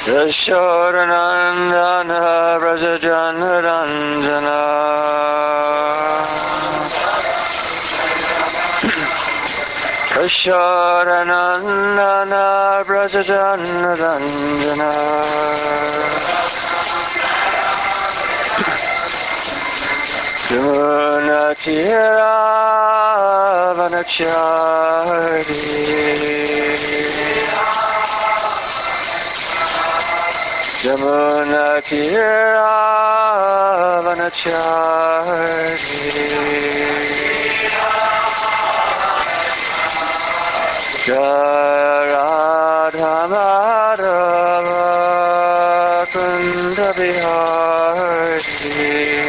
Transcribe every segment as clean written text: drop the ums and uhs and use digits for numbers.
Yashodanandana Vrajajanaranjana Yashodanandana Vrajajanaranjana Yamunatira Vanachari Yamunatira Vanachari Radha Madhava Kunda Bihari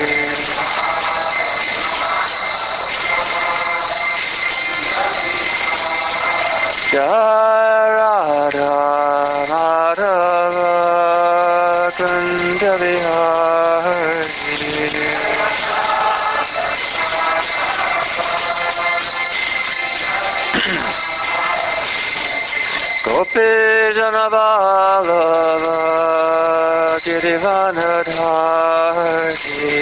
Radha Madhava Kunda Bihari Gopi Janavallabha Girivanadhari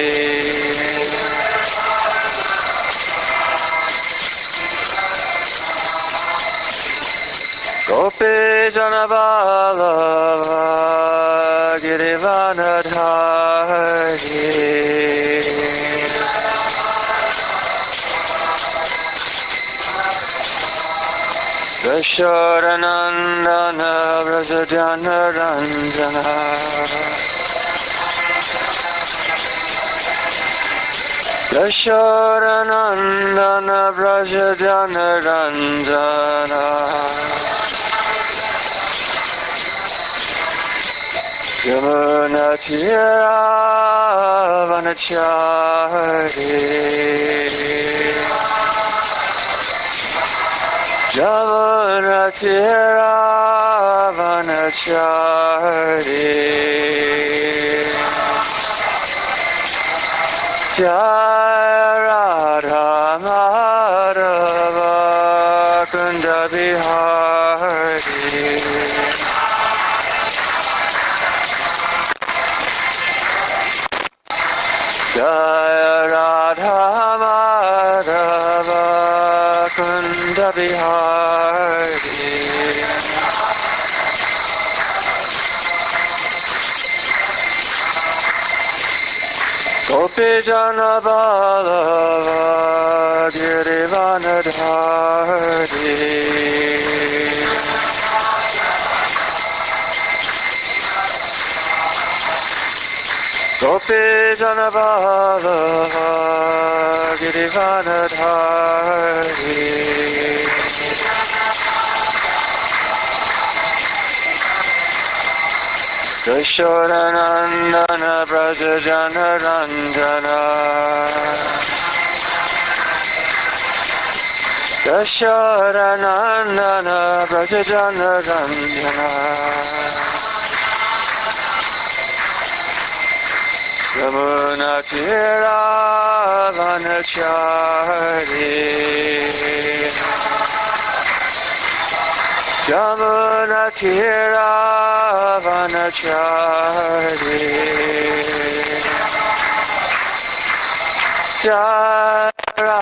Gopi Janavallabha Girivanadhari Yashodanandana Vrajajanaranjana Yashodanandana Vrajajanaranjana Yamunatira Vanachari Yamunatira Vanachari Radha Madhava Kunda Bihari Radha Madhava Kunda Bihari Gopi Janavallabha Girivanadhari Gopi Janavallabha Girivanadhari Yashodanandana Vrajajanaranjana Yashodanandana Vrajajanaranjana Yamunatira Vanachari Yamunatira Vanachari Radha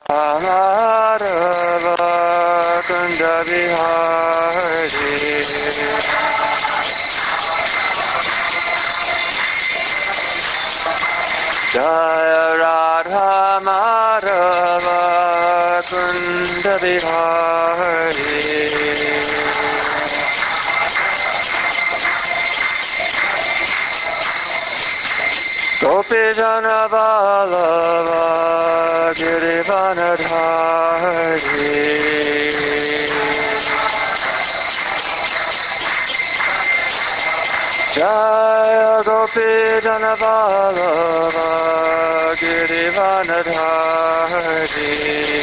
Madhava Kunda Bihari Radha Madhava Kunda Bihari Gopi Janavallabha Girivanadhari Jaya Gopi Janavallabha Girivanadhari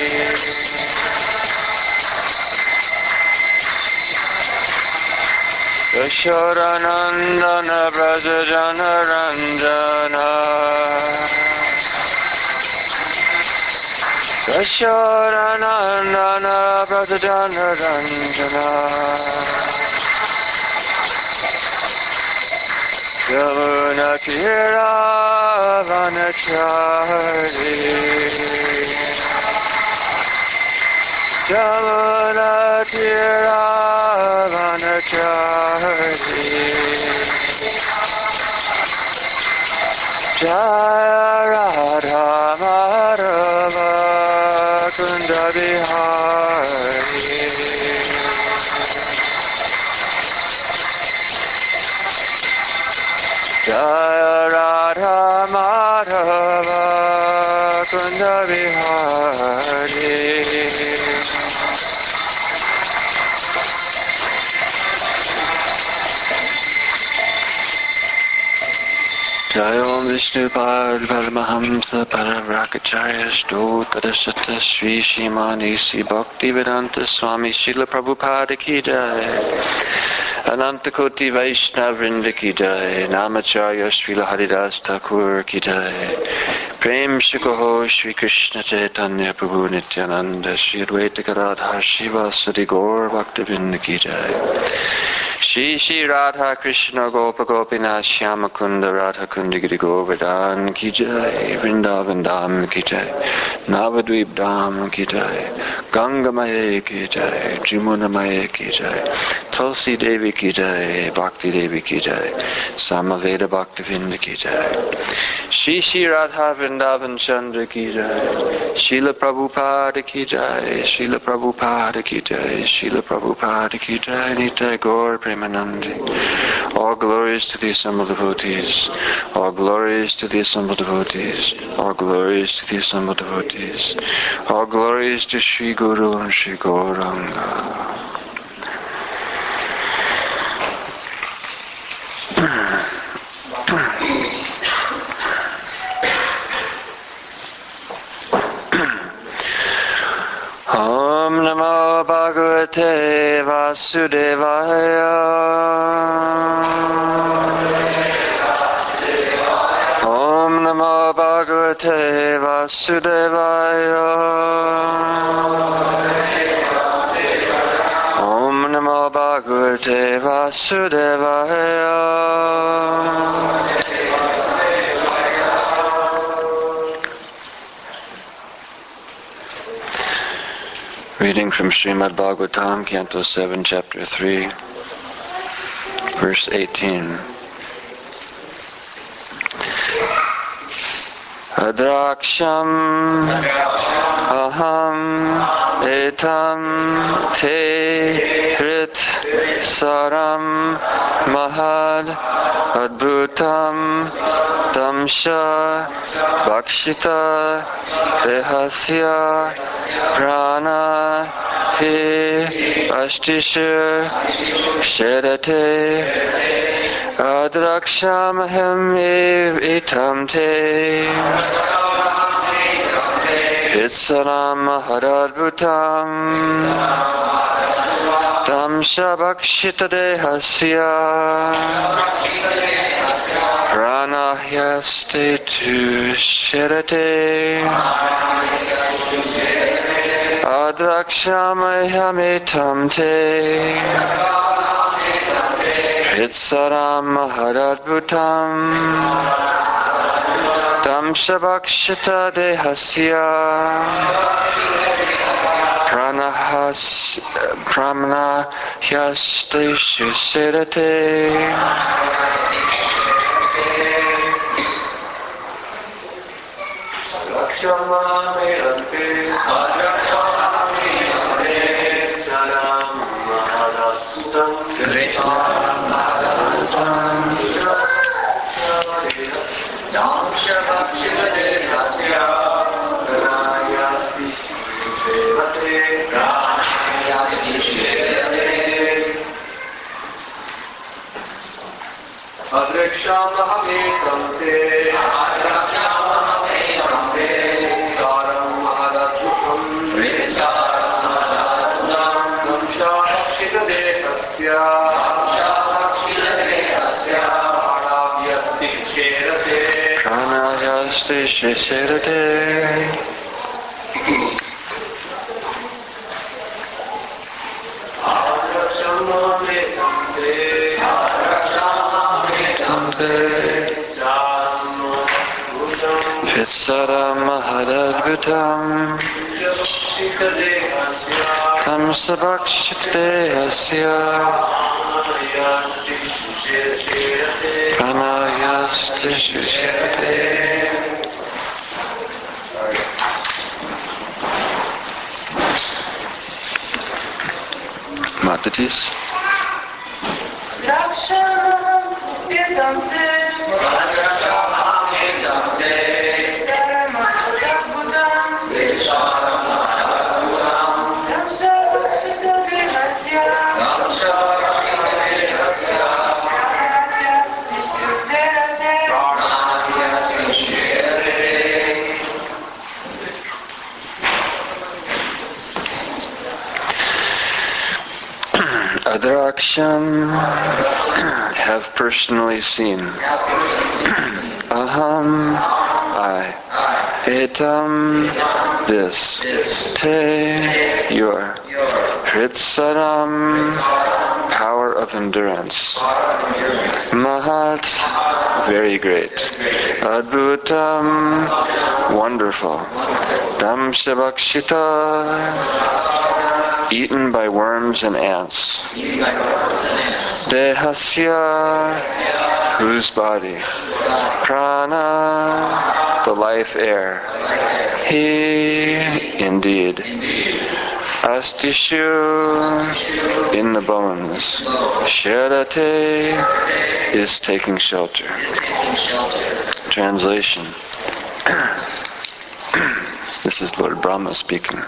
Yashodanandana Vrajajanaranjana Yashodanandana Vrajajanaranjana Yamuna Tira Vanachari Yamuna Tira Vanachari Jaya Radha Madhava Kunda Bihari Jaya Radha Madhava Kunda Bihari Jai Om Vishnupad Paramahamsa Paravrakacharya Stottarashata Sri Shimani Sri Bhaktivedanta Swami Srila Prabhupada Ki Jai Anantakoti Vaishnavrinda Ki Jai Namacharya Srila Haridas Thakur Ki Jai Prem Shikoho Shri Krishna Chaitanya Prabhu Nityananda Shri Advaita Gadadhar Shiva Sadi Gaur Bhaktivinda Ki Jai Shri Shri Radha Krishna Gopa Gopinath Shyama Kunda Radha Kundi Giri Govardhan Ki Jai Vrindavan Dham Ki Jai Navadvip Dham Ki Jai Ganga Maye Ki Jai Jimuna Maye Ki Jai Tulsi Devi Ki Jai Bhakti Devi Ki Jai Samaveda Bhaktivinda Ki Jai Shri Shri Radha Vrindavan Chandra Ki Jai Srila Prabhupada Ki Jai Srila Prabhupada Ki Jai Srila Prabhupada Ki Jai Nitai Gaur Premanandi. All glories to the assembled devotees. All glories to the assembled devotees. All glories to the assembled devotees. All glories to Sri Guru and Sri Gauranga. Om Namo Bhagavate Vasudevaya. Om Namo Bhagavate Vasudevaya. Om Namo Bhagavate Vasudevaya. Reading from Srimad Bhagavatam, Canto 7, Chapter 3, Verse 18. Adraksham aham etam te hrit saram mahad adbhutam damsha bhakshita dehasya prana hi astisha sherate Adrakshamaham etam te Hitsaram mahadadbhutam Damsha bhakshita dehasya Pranahyaste tu sherate Adrakshamaham etam te Hitsaram mahadadbhutam Damsha bhakshita dehasya Pranahyaste shuserate Te Vitsaram Mahadadbhutam Tam Sabakshitdehasya Pranayaste Shushate. Matatis. Adraksham, have personally seen. Aham, I. Etam, this. Te, your. Hritsaram, power of endurance. Mahat, very great. Adbhutam, wonderful. Damshabakshita, eaten by worms and ants. Dehasya, whose body. Prana, the life air. He, indeed. Astishu, in the bones. Sherate, is taking shelter. Translation. This is Lord Brahma speaking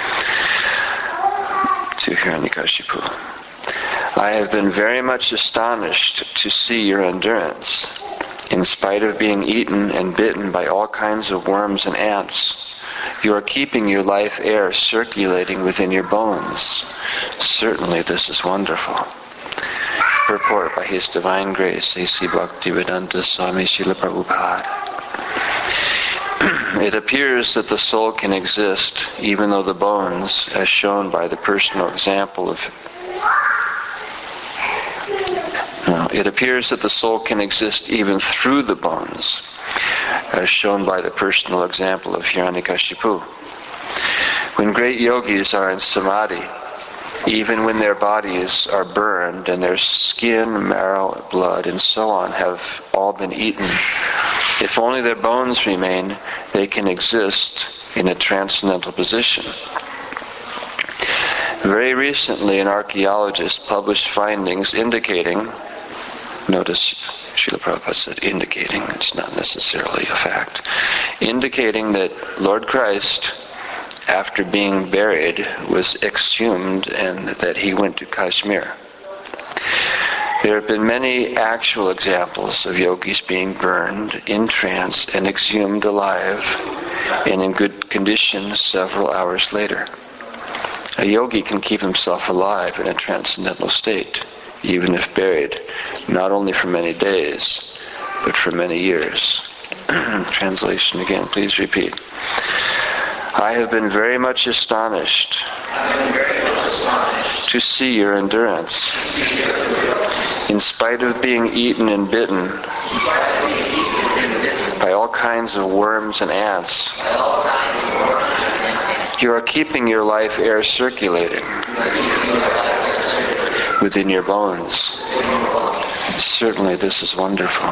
to Hiranyakashipu. I have been very much astonished to see your endurance. In spite of being eaten and bitten by all kinds of worms and ants, you are keeping your life air circulating within your bones. Certainly this is wonderful. Purport by His Divine Grace, A.C. Bhaktivedanta Swami Srila Prabhupada. It appears that the soul can exist even though the bones, as shown by the personal example of... It appears that the soul can exist even through the bones, as shown by the personal example of Hiranyakashipu. When great yogis are in samadhi, even when their bodies are burned and their skin, marrow, blood, and so on have all been eaten, if only their bones remain, they can exist in a transcendental position. Very recently, an archaeologist published findings indicating, notice Srila Prabhupada said indicating, it's not necessarily a fact, indicating that Lord Christ, after being buried, was exhumed and that he went to Kashmir. There have been many actual examples of yogis being burned, entranced, and exhumed alive and in good condition several hours later. A yogi can keep himself alive in a transcendental state, even if buried, not only for many days, but for many years. Translation again, please repeat. I have been very much astonished to see your endurance. In spite of being eaten and bitten by all kinds of worms and ants, you are keeping your life air circulating within your bones. Certainly this is wonderful.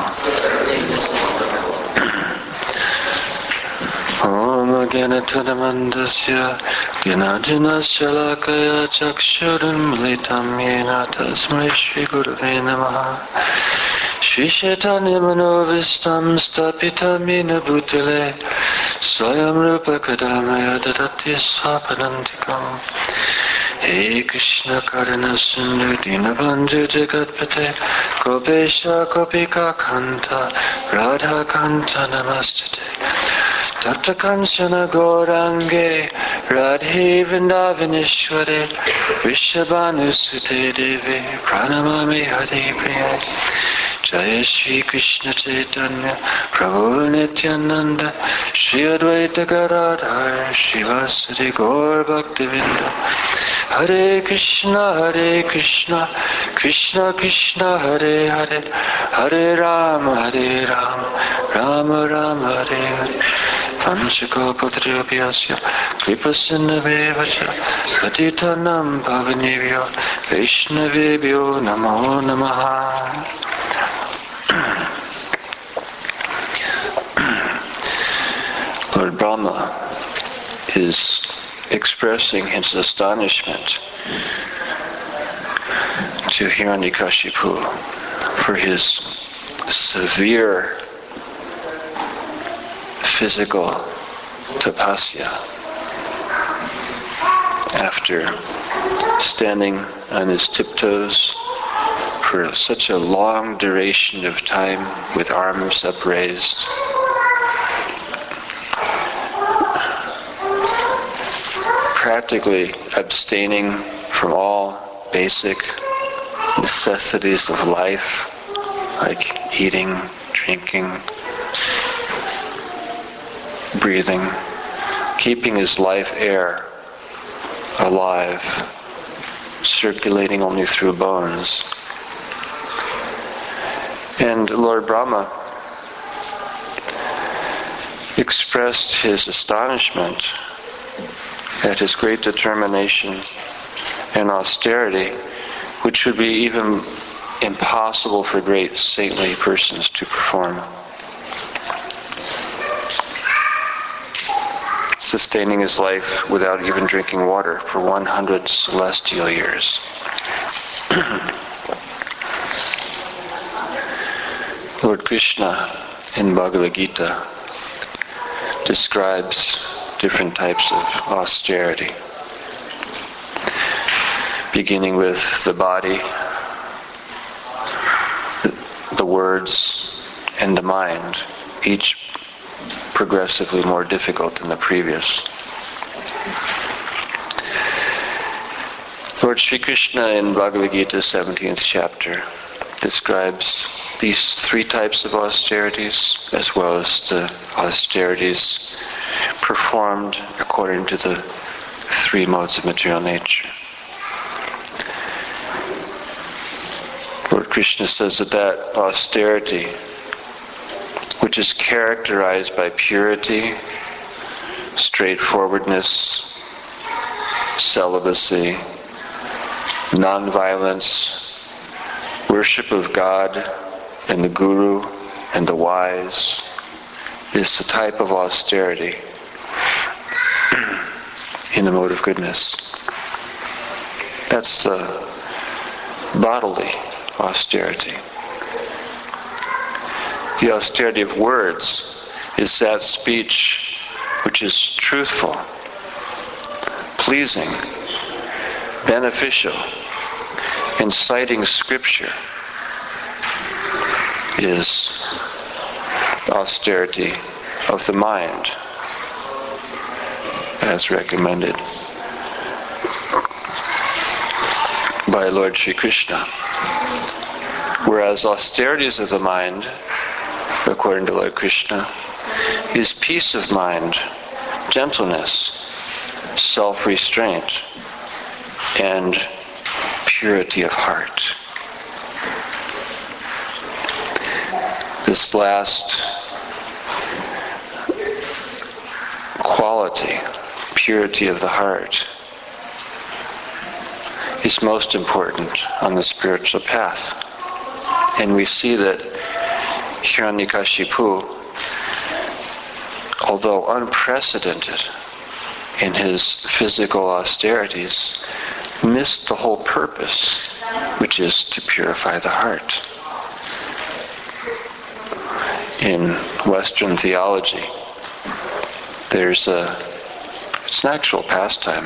Om Gyanatadamandasya Gyanajinasya Lakaya Chakshurum Militam Yena Tasmai Shri Gurave Namaha Shri Chaitanya Manovistam Stapitam Yena Bhutale Swayam Rupa Kadamaya Dadati Swapanantikam He Krishna Karana Sindhu Dinabandhu Jagatpate Gopesha Gopika Kanta Radha Kanta Namastate Tapta Kamsana Gaurange Radhe Vrindavaneshware Vrishabhanu Sute Devi Pranamami Hare Priya Jaya Shri Krishna Chaitanya Prabhu Nityananda Shri Advaita Gadadhar Shri Vasudeva Gaur Bhaktivinda Hare Krishna, Krishna Krishna, Hare Hare, Hare Rama, Rama Rama, Hare Hare. Panchakopatriyapyasya Kripasinnavevacha Patitanam Pavanevyo Vaishnavebhyo Namo Namaha. Lord Brahma is expressing his astonishment to Hiranyakashipu for his severe physical tapasya after standing on his tiptoes for such a long duration of time with arms upraised. Practically abstaining from all basic necessities of life, like eating, drinking, breathing, keeping his life air alive, circulating only through bones. And Lord Brahma expressed his astonishment at his great determination and austerity, which would be even impossible for great saintly persons to perform. Sustaining his life without even drinking water for 100 celestial years. Lord Krishna in Bhagavad Gita describes different types of austerity, beginning with the body, the words, and the mind, each progressively more difficult than the previous. Lord Sri Krishna in Bhagavad Gita 17th chapter describes these three types of austerities, as well as the austerities performed according to the three modes of material nature. Lord Krishna says that austerity, which is characterized by purity, straightforwardness, celibacy, non-violence, worship of God and the Guru and the wise, is the type of austerity in the mode of goodness. That's the bodily austerity. The austerity of words is that speech which is truthful, pleasing, beneficial, and citing Scripture, is austerity of the mind, as recommended by Lord Sri Krishna. Whereas austerities of the mind, according to Lord Krishna, is peace of mind, gentleness, self-restraint, and purity of heart. This last quality, purity of the heart, is most important on the spiritual path. And we see that Hiranyakashipu, although unprecedented in his physical austerities, missed the whole purpose, which is to purify the heart. In Western theology, it's an actual pastime.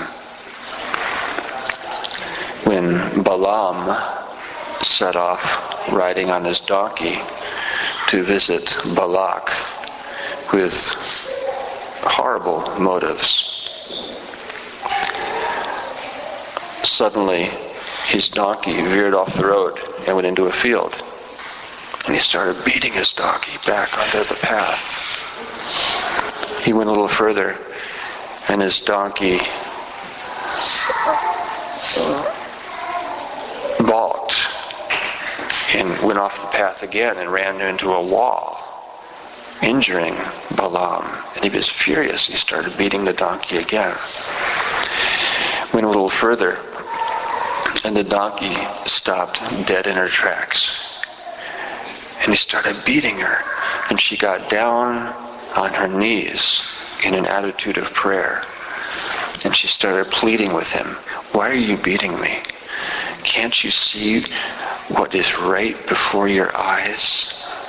When Balaam set off riding on his donkey to visit Balak with horrible motives, suddenly his donkey veered off the road and went into a field. And he started beating his donkey back onto the path. He went a little further, and his donkey balked and went off the path again and ran into a wall, injuring Balaam. And he was furious. He started beating the donkey again. Went a little further, and the donkey stopped dead in her tracks. And he started beating her, and she got down on her knees in an attitude of prayer. And she started pleading with him, "Why are you beating me? Can't you see what is right before your eyes?"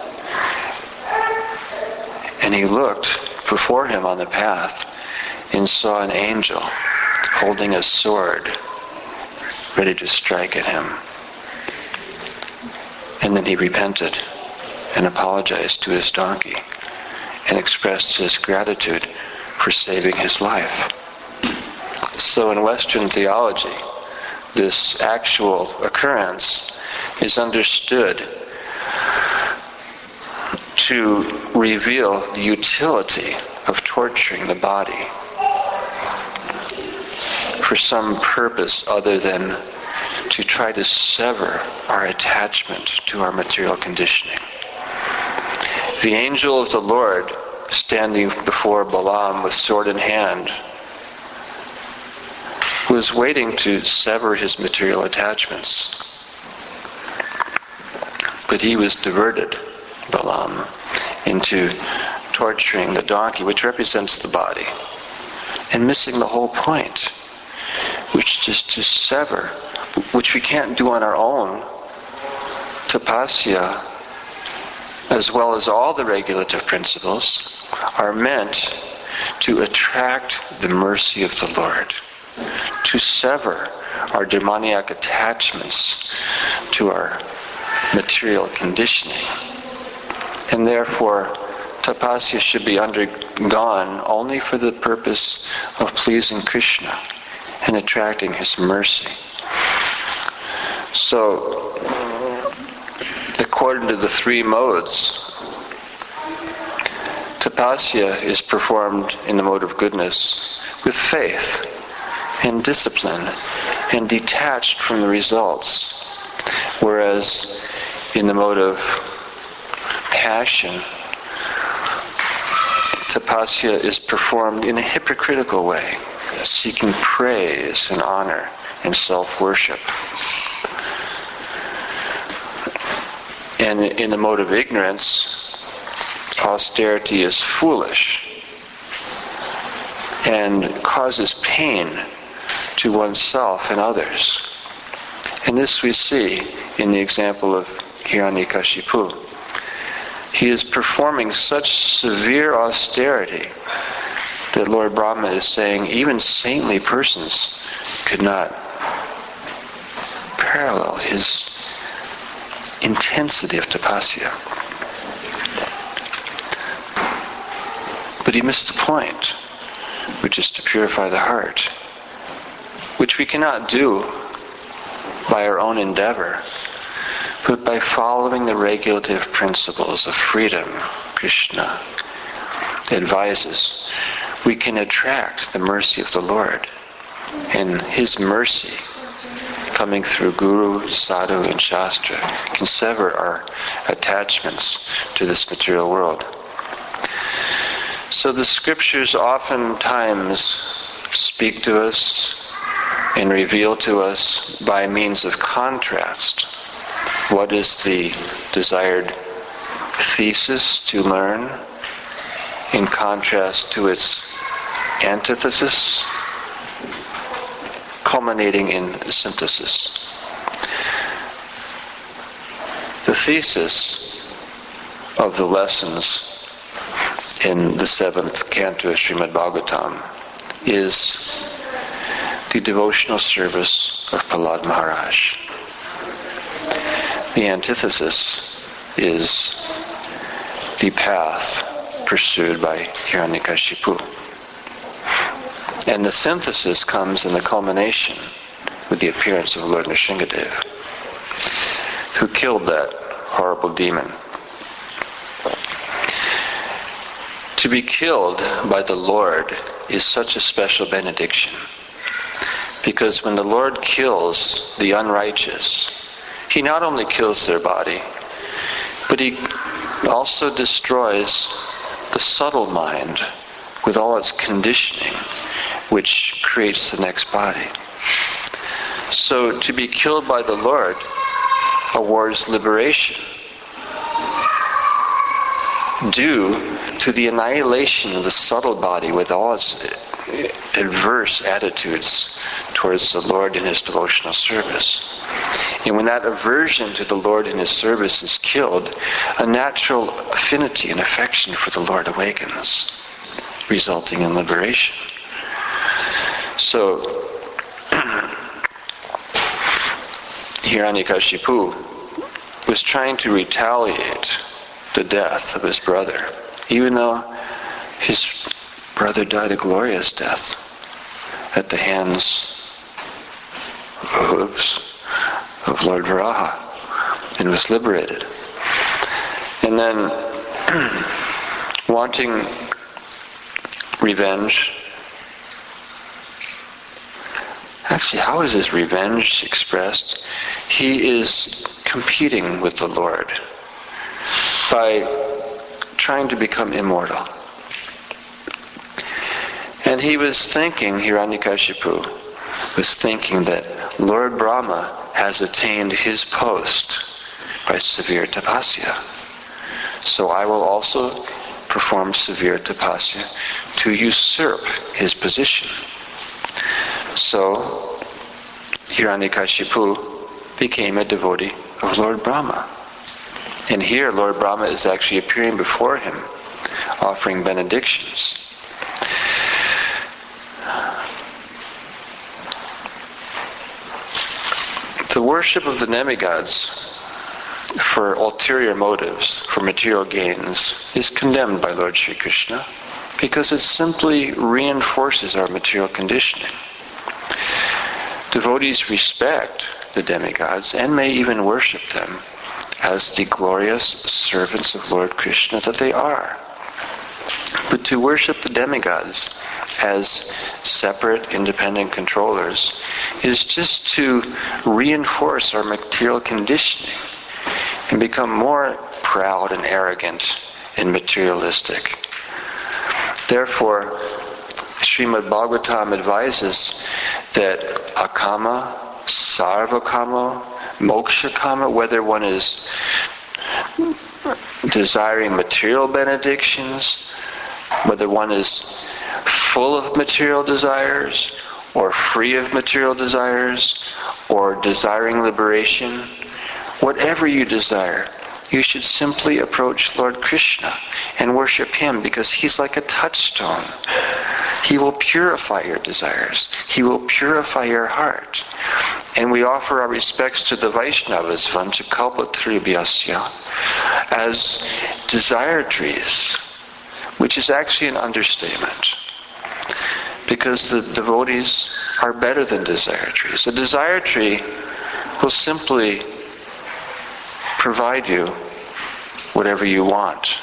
And he looked before him on the path and saw an angel holding a sword, ready to strike at him. And then he repented and apologized to his donkey and expressed his gratitude for saving his life. So in Western theology, this actual occurrence is understood to reveal the utility of torturing the body for some purpose other than to try to sever our attachment to our material conditioning. The angel of the Lord, standing before Balaam with sword in hand, was waiting to sever his material attachments. But he was diverted, Balaam, into torturing the donkey, which represents the body, and missing the whole point, which is to sever, which we can't do on our own. Tapasya, as well as all the regulative principles, are meant to attract the mercy of the Lord, to sever our demoniac attachments to our material conditioning. And therefore, tapasya should be undergone only for the purpose of pleasing Krishna and attracting his mercy. So, according to the three modes, tapasya is performed in the mode of goodness with faith and discipline and detached from the results, whereas in the mode of passion, tapasya is performed in a hypocritical way, seeking praise and honor and self-worship. And in the mode of ignorance, austerity is foolish and causes pain to oneself and others. And this we see in the example of Hiranyakashipu. He is performing such severe austerity that Lord Brahma is saying even saintly persons could not parallel his intensity of tapasya. But he missed the point, which is to purify the heart, which we cannot do by our own endeavor, but by following the regulative principles of freedom Krishna advises. We can attract the mercy of the Lord, and his mercy, coming through Guru, Sadhu, and Shastra, can sever our attachments to this material world. So the scriptures oftentimes speak to us and reveal to us by means of contrast what is the desired thesis to learn in contrast to its antithesis, culminating in synthesis. The thesis of the lessons in the 7th canto of Srimad Bhagavatam is the devotional service of Prahlad Maharaj. The antithesis is the path pursued by Hiranyakashipu. And the synthesis comes in the culmination with the appearance of Lord Nrsingadev, who killed that horrible demon. To be killed by the Lord is such a special benediction, Because when the Lord kills the unrighteous, he not only kills their body, but he also destroys the subtle mind with all its conditioning, which creates the next body. So to be killed by the Lord awards liberation due to the annihilation of the subtle body with all its adverse attitudes towards the Lord in his devotional service. And when that aversion to the Lord in his service is killed, a natural affinity and affection for the Lord awakens, resulting in liberation. So, Hiranyakashipu was trying to retaliate the death of his brother, even though his brother died a glorious death at the hands of Lord Varaha and was liberated. And then, wanting revenge. Actually, how is his revenge expressed? He is competing with the Lord by trying to become immortal. And he was thinking, Hiranyakashipu was thinking that Lord Brahma has attained his post by severe tapasya. So I will also perform severe tapasya to usurp his position. So Hiranyakashipu became a devotee of Lord Brahma. And here Lord Brahma is actually appearing before him, offering benedictions. The worship of the demigods for ulterior motives, for material gains, is condemned by Lord Sri Krishna because it simply reinforces our material conditioning. Devotees respect the demigods and may even worship them as the glorious servants of Lord Krishna that they are. But to worship the demigods as separate, independent controllers is just to reinforce our material conditioning and become more proud and arrogant and materialistic. Therefore, Srimad Bhagavatam advises that akama, sarvakama, moksha kama, whether one is desiring material benedictions, whether one is full of material desires, or free of material desires, or desiring liberation, whatever you desire, you should simply approach Lord Krishna and worship him because he's like a touchstone. He will purify your desires. He will purify your heart. And we offer our respects to the Vaishnavas, Vanchakalpatarubhyasya, as desire trees, which is actually an understatement. Because the devotees are better than desire trees. A desire tree will simply provide you whatever you want.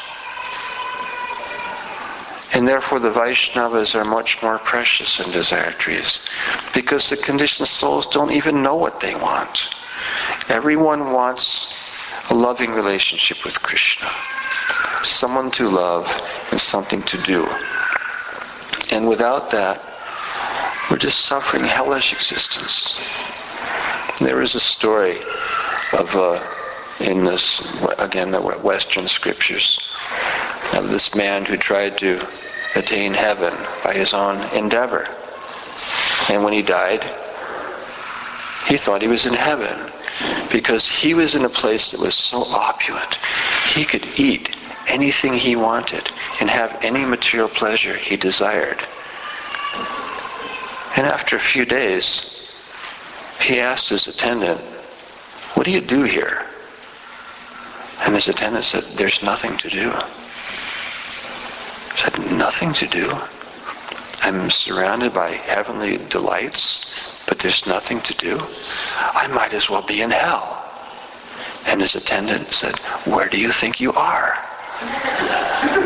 And therefore the Vaishnavas are much more precious than desire trees, because the conditioned souls don't even know what they want. Everyone wants a loving relationship with Krishna, someone to love and something to do. And without that, we're just suffering hellish existence. There is a story of, in this, again, the Western scriptures, of this man who tried to attain heaven by his own endeavor. And when he died, he thought he was in heaven because he was in a place that was so opulent. He could eat anything he wanted and have any material pleasure he desired. And after a few days, he asked his attendant, "What do you do here?" And his attendant said, "There's nothing to do." He said, "Nothing to do? I'm surrounded by heavenly delights, but there's nothing to do? I might as well be in hell." And his attendant said, "Where do you think you are?"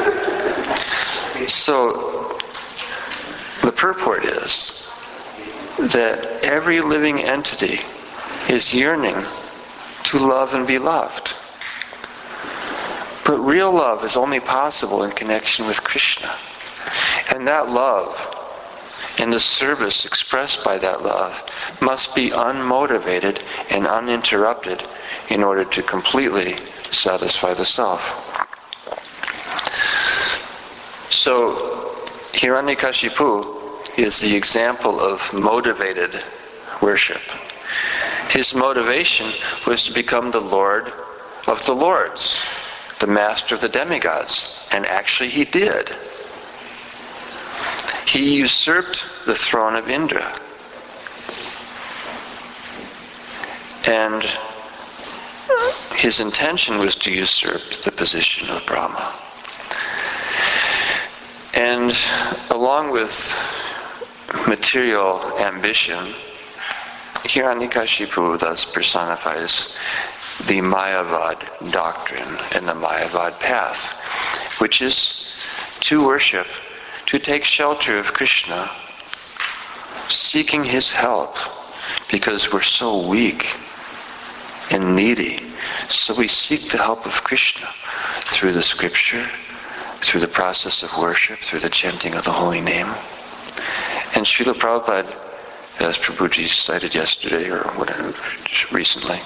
So, the purport is that every living entity is yearning to love and be loved. But real love is only possible in connection with Krishna. And that love, and the service expressed by that love, must be unmotivated and uninterrupted in order to completely satisfy the self. So, Hiranyakashipu is the example of motivated worship. His motivation was to become the Lord of the Lords, the master of the demigods. And actually he did. He usurped the throne of Indra. And his intention was to usurp the position of Brahma. And along with material ambition, Hiranyakashipu thus personifies the Mayavad doctrine and the Mayavad path, which is to worship, to take shelter of Krishna, seeking his help, because we're so weak and needy. So we seek the help of Krishna through the scripture, through the process of worship, through the chanting of the holy name. And Srila Prabhupada, as Prabhuji cited yesterday or whatever, recently,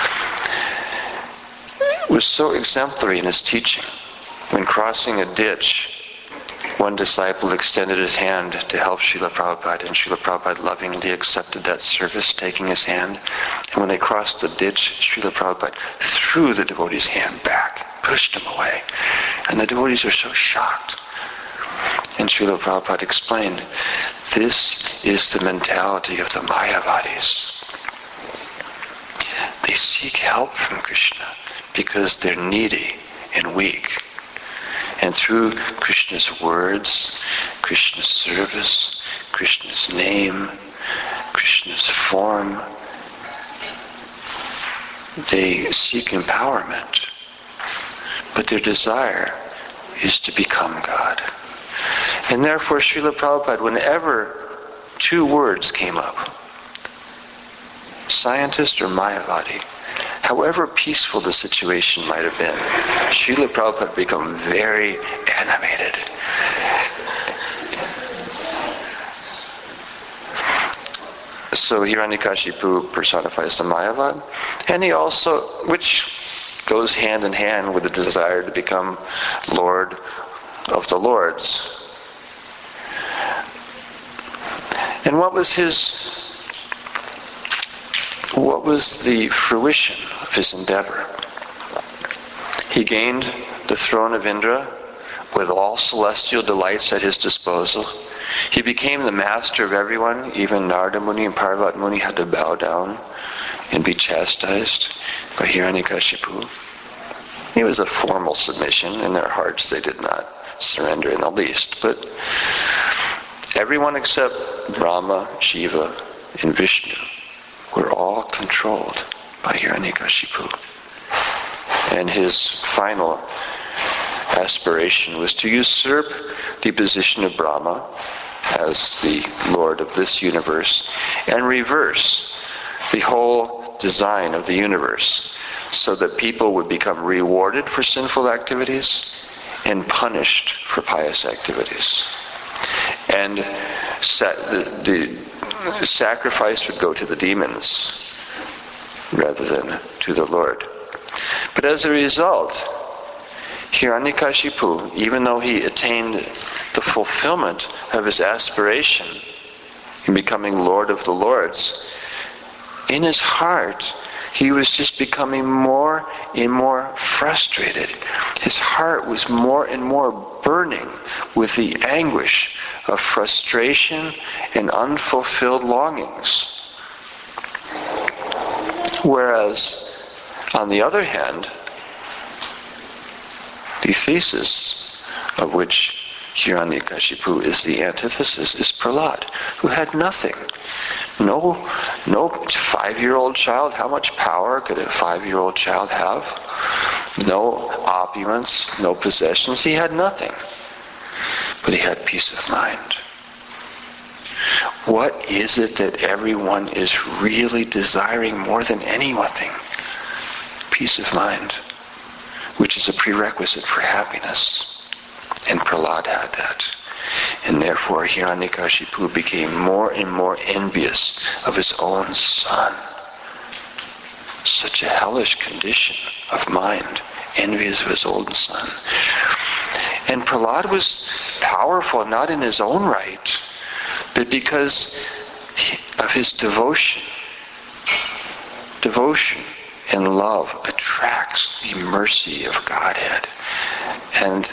was so exemplary in his teaching. When crossing a ditch, one disciple extended his hand to help Srila Prabhupada, and Srila Prabhupada lovingly accepted that service, taking his hand. And when they crossed the ditch, Srila Prabhupada threw the devotee's hand back, pushed him away. And the devotees were so shocked. And Srila Prabhupada explained, this is the mentality of the Mayavadis. They seek help from Krishna because they're needy and weak. And through Krishna's words, Krishna's service, Krishna's name, Krishna's form, they seek empowerment. But their desire is to become God. And therefore, Srila Prabhupada, whenever two words came up, scientist or Mayavadi, however peaceful the situation might have been, Srila Prabhupada became very animated. So Hiranyakashipu personifies the Mayavad, and he also, which goes hand in hand with the desire to become Lord of the Lords. And what was the fruition of his endeavor? He gained the throne of Indra with all celestial delights at his disposal. He became the master of everyone. Even Narada Muni and Parvat Muni had to bow down and be chastised by Hiranyakashipu. It was a formal submission. In their hearts they did not surrender in the least. But everyone except Brahma, Shiva, and Vishnu were all controlled by Hiranyakashipu. And his final aspiration was to usurp the position of Brahma as the Lord of this universe and reverse the whole design of the universe so that people would become rewarded for sinful activities and punished for pious activities. And the sacrifice would go to the demons rather than to the Lord. But as a result, Hiranyakashipu, even though he attained the fulfillment of his aspiration in becoming Lord of the Lords, in his heart he was just becoming more and more frustrated. His heart was more and more burning with the anguish of frustration and unfulfilled longings. Whereas, on the other hand, the thesis of which Hiranyakashipu is the antithesis is Prahlad, who had nothing. No 5-year-old child. How much power could a 5-year-old child have? No opulence, no possessions. He had nothing. But he had peace of mind. What is it that everyone is really desiring more than anything? Peace of mind, which is a prerequisite for happiness. And Prahlad had that. And therefore Hiranyakashipu became more and more envious of his own son. Such a hellish condition of mind, envious of his own son. And Prahlad was powerful not in his own right, but because of his devotion. Devotion and love attracts the mercy of Godhead. And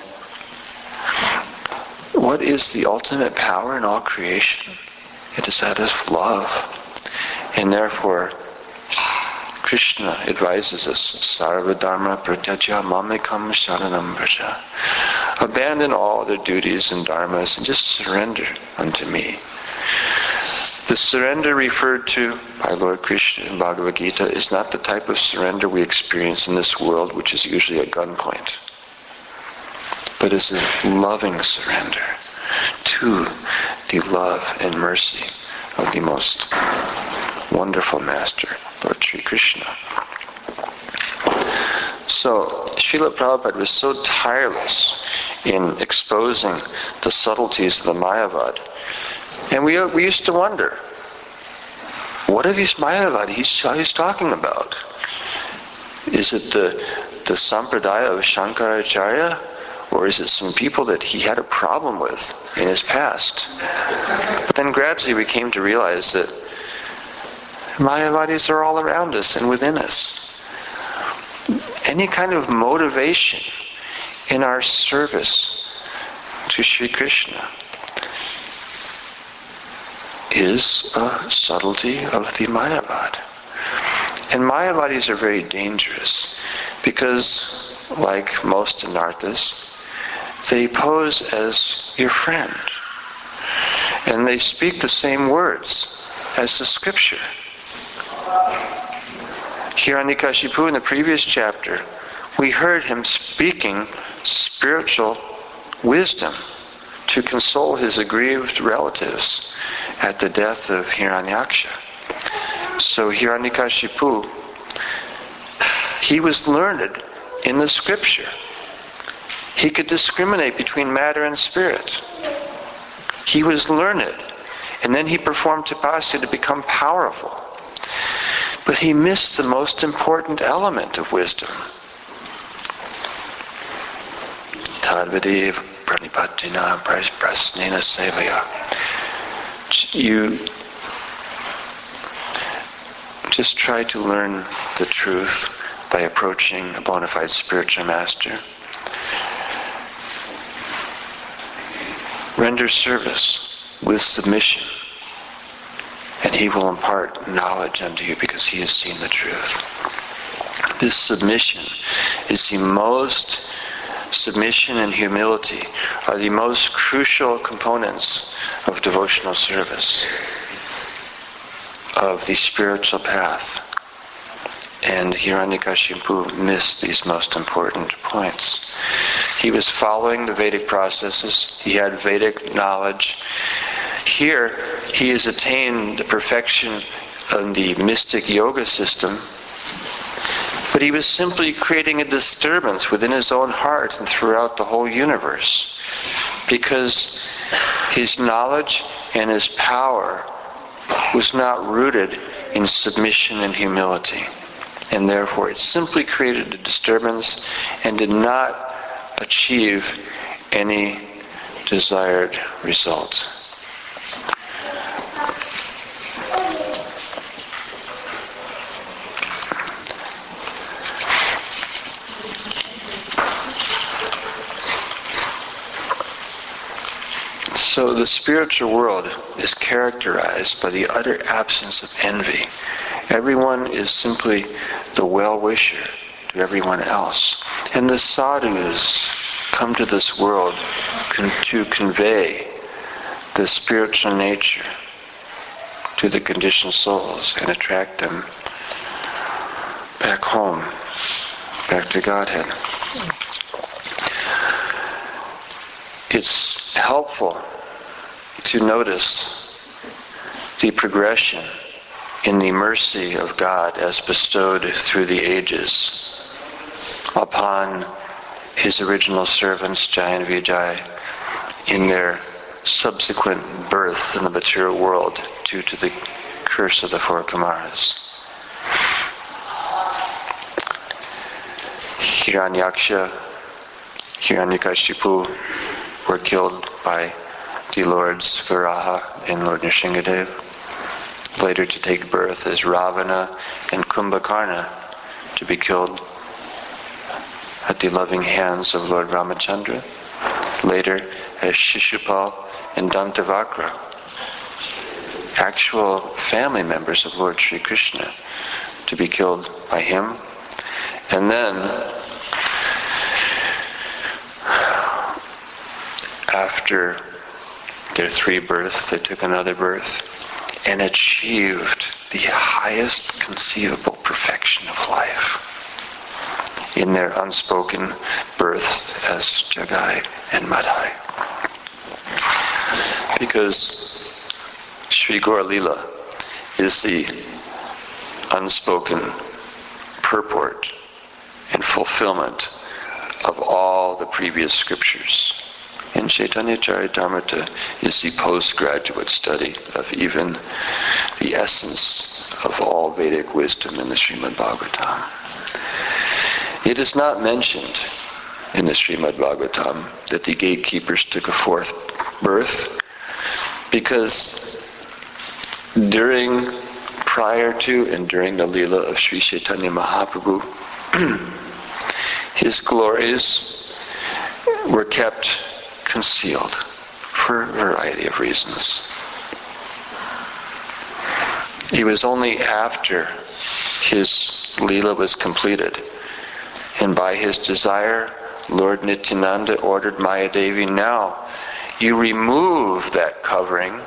what is the ultimate power in all creation? It is that of love. And therefore, Krishna advises us, Sarva Dharma Pratyaja Mamekam Sharanam Vraja. Abandon all other duties and dharmas and just surrender unto me. The surrender referred to by Lord Krishna in Bhagavad Gita is not the type of surrender we experience in this world, which is usually at gunpoint, but is a loving surrender to the love and mercy of the most wonderful Master, Lord Sri Krishna. So, Srila Prabhupada was so tireless in exposing the subtleties of the Mayavad. And we used to wonder, what are these Mayavad he's talking about? Is it the Sampradaya of Shankaracharya? Or is it some people that he had a problem with in his past? But then gradually we came to realize that Mayavadis are all around us and within us. Any kind of motivation in our service to Sri Krishna is a subtlety of the Mayavad. And Mayavadis are very dangerous because, like most anarthas, they pose as your friend. And they speak the same words as the scripture. Hiranyakashipu in the previous chapter, we heard him speaking spiritual wisdom to console his aggrieved relatives at the death of Hiranyaksha. So Hiranyakashipu, he was learned in the scripture. He could discriminate between matter and spirit. He was learned, and then he performed tapasya to become powerful. But he missed the most important element of wisdom. Tadvadi pranipatina prasnena sevaya. You just try to learn the truth by approaching a bona fide spiritual master. Render service with submission, and he will impart knowledge unto you because he has seen the truth. This submission and humility are the most crucial components of devotional service, of the spiritual path. And Hiranyakashipu missed these most important points. He was following the Vedic processes. He had Vedic knowledge. Here, he has attained the perfection of the mystic yoga system, but he was simply creating a disturbance within his own heart and throughout the whole universe, because his knowledge and his power was not rooted in submission and humility. And therefore it simply created a disturbance and did not achieve any desired result. So the spiritual world is characterized by the utter absence of envy. Everyone is simply the well-wisher to everyone else. And the sadhus come to this world to convey the spiritual nature to the conditioned souls and attract them back home, back to Godhead. It's helpful to notice the progression in the mercy of God as bestowed through the ages upon his original servants, Jai and Vijay, in their subsequent birth in the material world due to the curse of the four Kumaras. Hiranyaksha, Hiranyakashipu were killed by the Lords Varaha and Lord Nrsingadev, later to take birth as Ravana and Kumbhakarna, to be killed at the loving hands of Lord Ramachandra, later as Shishupal and Dantavakra, actual family members of Lord Sri Krishna, to be killed by him. And then, after their 3 births, they took another birth and achieved the highest conceivable perfection of life in their unspoken births as Jagai and Madhai. Because Sri Gaura Lila is the unspoken purport and fulfillment of all the previous scriptures. And Chaitanya Charitamrita is the postgraduate study of even the essence of all Vedic wisdom in the Srimad Bhagavatam. It is not mentioned in the Srimad Bhagavatam that the gatekeepers took a 4th birth, because prior to and during the Leela of Sri Chaitanya Mahaprabhu, his glories were kept concealed for a variety of reasons. It was only after his Leela was completed, and by his desire, Lord Nityananda ordered Mayadevi, now you remove that covering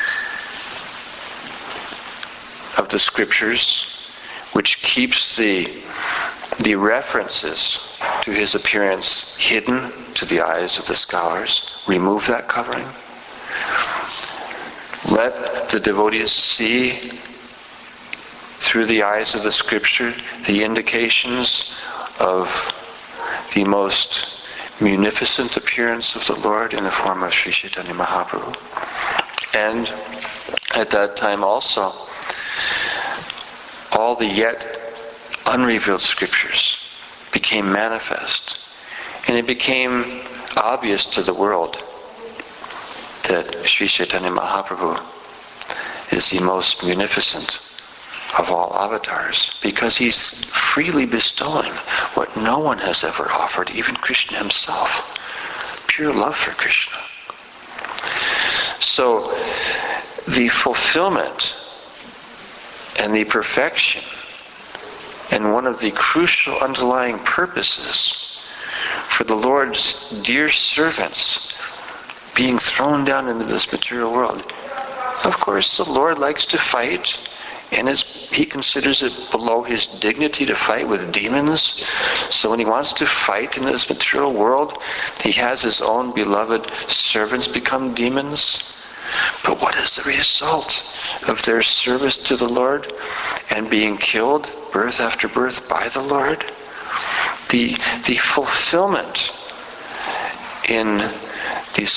of the scriptures which keeps the references to his appearance hidden to the eyes of the scholars. Remove that covering. Let the devotees see through the eyes of the scripture the indications of the most munificent appearance of the Lord in the form of Sri Chaitanya Mahaprabhu. And at that time also, all the yet unrevealed scriptures became manifest, and it became obvious to the world that Sri Chaitanya Mahaprabhu is the most munificent of all avatars, because he's freely bestowing what no one has ever offered, even Krishna himself. Pure love for Krishna. So the fulfillment and the perfection and one of the crucial underlying purposes for the Lord's dear servants being thrown down into this material world. Of course, the Lord likes to fight, and he considers it below his dignity to fight with demons. So when he wants to fight in this material world, he has his own beloved servants become demons. But what is the result of their service to the Lord and being killed birth after birth by the Lord? The fulfillment in the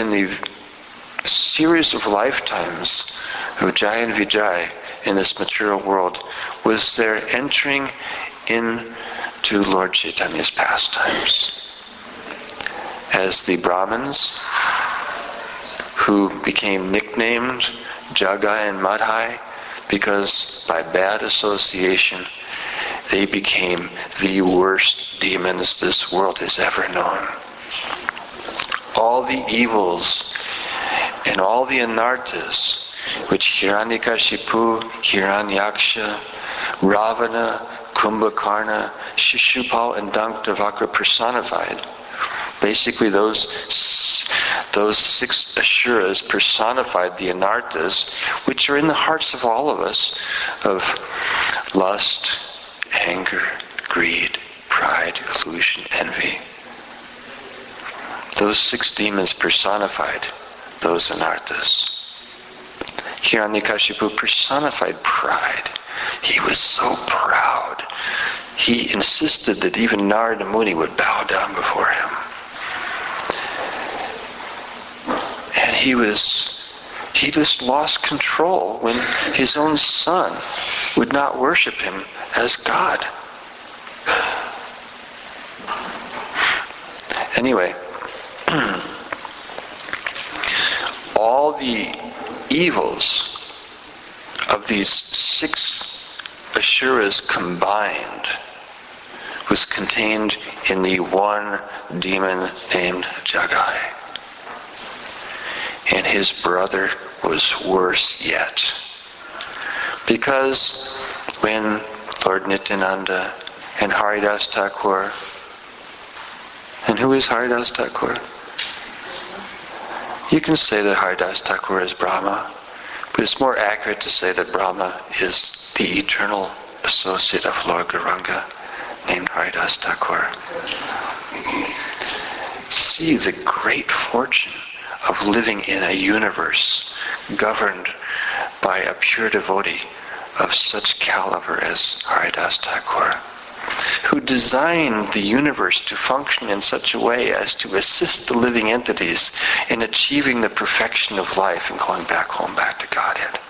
series of lifetimes of Jai and Vijay in this material world was their entering into Lord Chaitanya's pastimes as the Brahmins, who became nicknamed Jagai and Madhai because by bad association they became the worst demons this world has ever known. All the evils and all the anarthas which Hiranyakashipu, Hiranyaksha, Ravana, Kumbhakarna, Shishupal, and Dantavakra personified. Basically, those 6 asuras personified the anarthas, which are in the hearts of all of us, of lust, anger, greed, pride, illusion, envy. Those 6 demons personified those anarthas. Hiranyakashipu personified pride. He was so proud. He insisted that even Narada Muni would bow down before him. And he just lost control when his own son would not worship him as God. Anyway, all the evils of these 6 Asuras combined was contained in the one demon named Jagai. And his brother was worse yet. Because when Lord Nityananda and Haridas Thakur, and who is Haridas Thakur? You can say that Haridas Thakur is Brahma, but it's more accurate to say that Brahma is the eternal associate of Lord Gauranga named Haridas Thakur. See the great fortune of living in a universe governed by a pure devotee of such caliber as Haridas Thakur, who designed the universe to function in such a way as to assist the living entities in achieving the perfection of life and going back home, back to Godhead.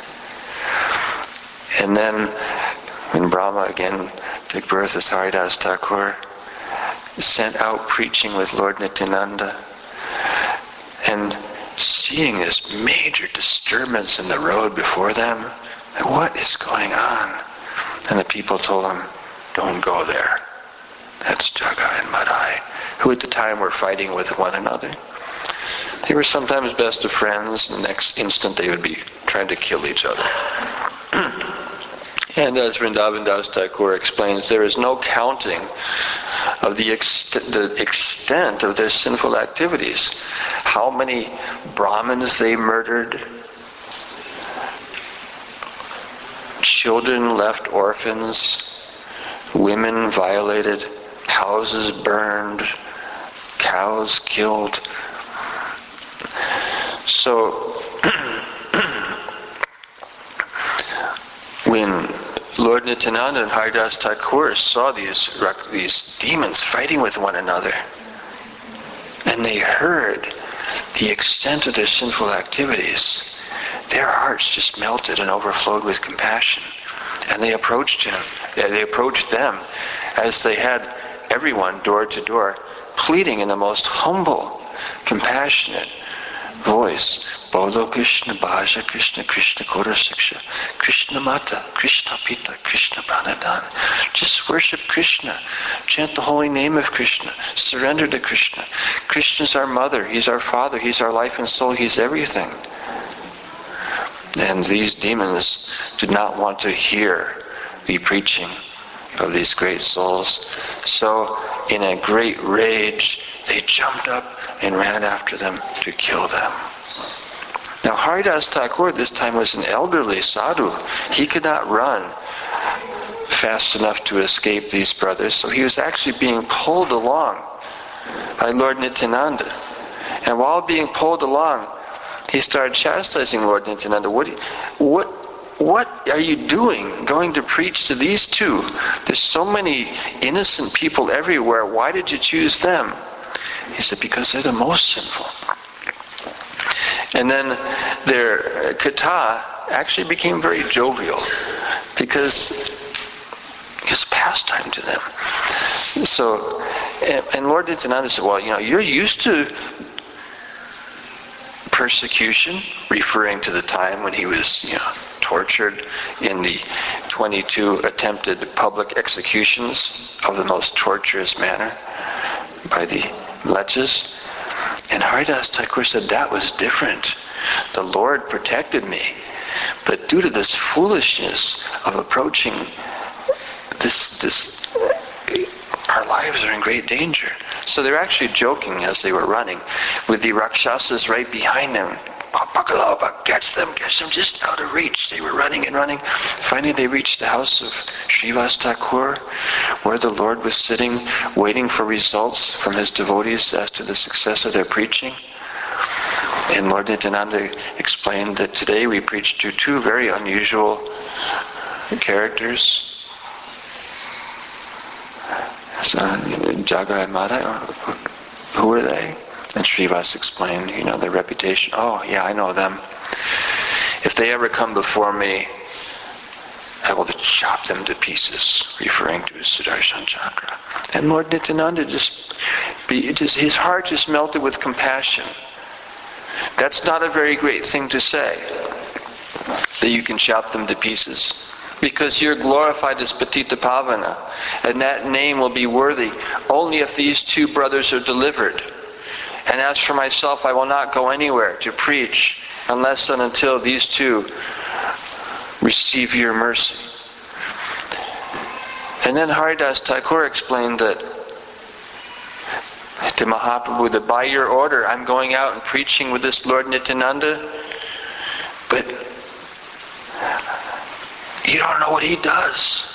And then, when Brahma again took birth as Haridas Thakur, sent out preaching with Lord Nityananda, and seeing this major disturbance in the road before them, what is going on? And the people told him, don't go there. That's Jagai and Madai, who at the time were fighting with one another. They were sometimes best of friends, and the next instant they would be trying to kill each other. And as Vrindavan Das Thakur explains, there is no counting of the extent of their sinful activities. How many Brahmins they murdered, children left orphans, women violated, houses burned, cows killed. So, when Lord Nityananda and Haridas Thakur saw these demons fighting with one another, and they heard the extent of their sinful activities, their hearts just melted and overflowed with compassion. And they approached him. They approached them as they had everyone door to door, pleading in the most humble, compassionate voice, Bolo Krishna Bhaja Krishna Krishna Kora Siksha Krishna Mata Krishna Pita Krishna Pranadan. Just worship Krishna. Chant the holy name of Krishna. Surrender to Krishna. Krishna's our mother. He's our father. He's our life and soul. He's everything. And these demons did not want to hear the preaching of these great souls. So in a great rage, they jumped up and ran after them to kill them. Now Haridas Thakur this time was an elderly sadhu. He could not run fast enough to escape these brothers, so he was actually being pulled along by Lord Nityananda. And while being pulled along, he started chastising Lord Nityananda. What are you doing going to preach to these two? There's so many innocent people everywhere. Why did you choose them? He said, because they're the most sinful. And then their katha actually became very jovial because it was pastime to them. So, and Lord Nityananda said, well, you're used to persecution, referring to the time when he was, tortured in the 22 attempted public executions of the most torturous manner by the lechas. And Haridas Thakur said that was different. The Lord protected me. But due to this foolishness of approaching this our lives are in great danger. So they're actually joking as they were running with the Rakshasas right behind them. Catch them, just out of reach. They were running and running. Finally they reached the house of Srivas Thakur, where the Lord was sitting, waiting for results from his devotees as to the success of their preaching. And Lord Nityananda explained that today we preached to two very unusual characters. So, Jagai and Madhai, who were they? And Srivas explained, their reputation. Oh, yeah, I know them. If they ever come before me, I will chop them to pieces, referring to his Sudarshan Chakra. And Lord Nityananda his heart just melted with compassion. That's not a very great thing to say, that you can chop them to pieces. Because you're glorified as Patita Pavana, and that name will be worthy only if these two brothers are delivered. And as for myself, I will not go anywhere to preach unless and until these two receive your mercy. And then Haridas Thakur explained that to Mahaprabhu that by your order I'm going out and preaching with this Lord Nityananda, but you don't know what he does.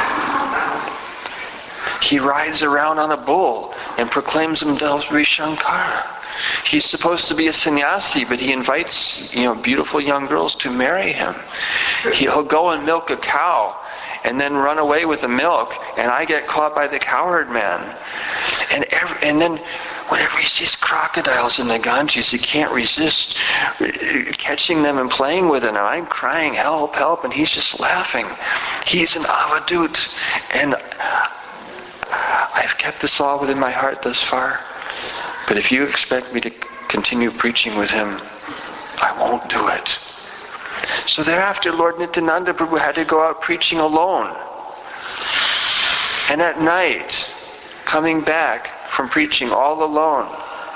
He rides around on a bull and proclaims himself to be Shankara. He's supposed to be a sannyasi, but he invites, beautiful young girls to marry him. He'll go and milk a cow and then run away with the milk, and I get caught by the cowherd man. And then whenever he sees crocodiles in the Ganges, he can't resist catching them and playing with it. And I'm crying, help, help, and he's just laughing. He's an avadut, and I've kept this all within my heart thus far. But if you expect me to continue preaching with him, I won't do it. So thereafter, Lord Nityananda Prabhu had to go out preaching alone. And at night, coming back from preaching all alone,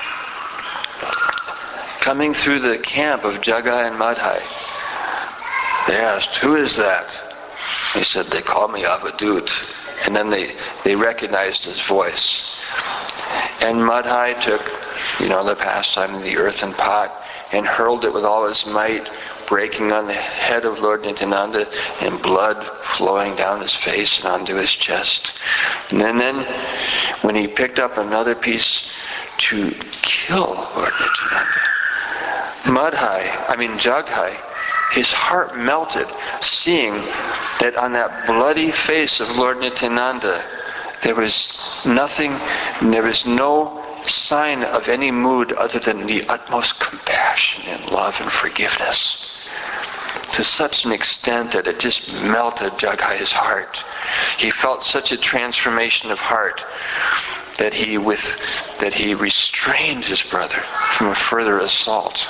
coming through the camp of Jagai and Madhai, they asked, who is that? He said, they call me Avadut. And then they recognized his voice. And Madhai took, the pastime of the earthen pot and hurled it with all his might, breaking on the head of Lord Nityananda and blood flowing down his face and onto his chest. And then when he picked up another piece to kill Lord Nityananda, Jagai, his heart melted, seeing that on that bloody face of Lord Nityananda, there was nothing, there was no sign of any mood other than the utmost compassion and love and forgiveness. To such an extent that it just melted Jagai's heart. He felt such a transformation of heart that he restrained his brother from a further assault.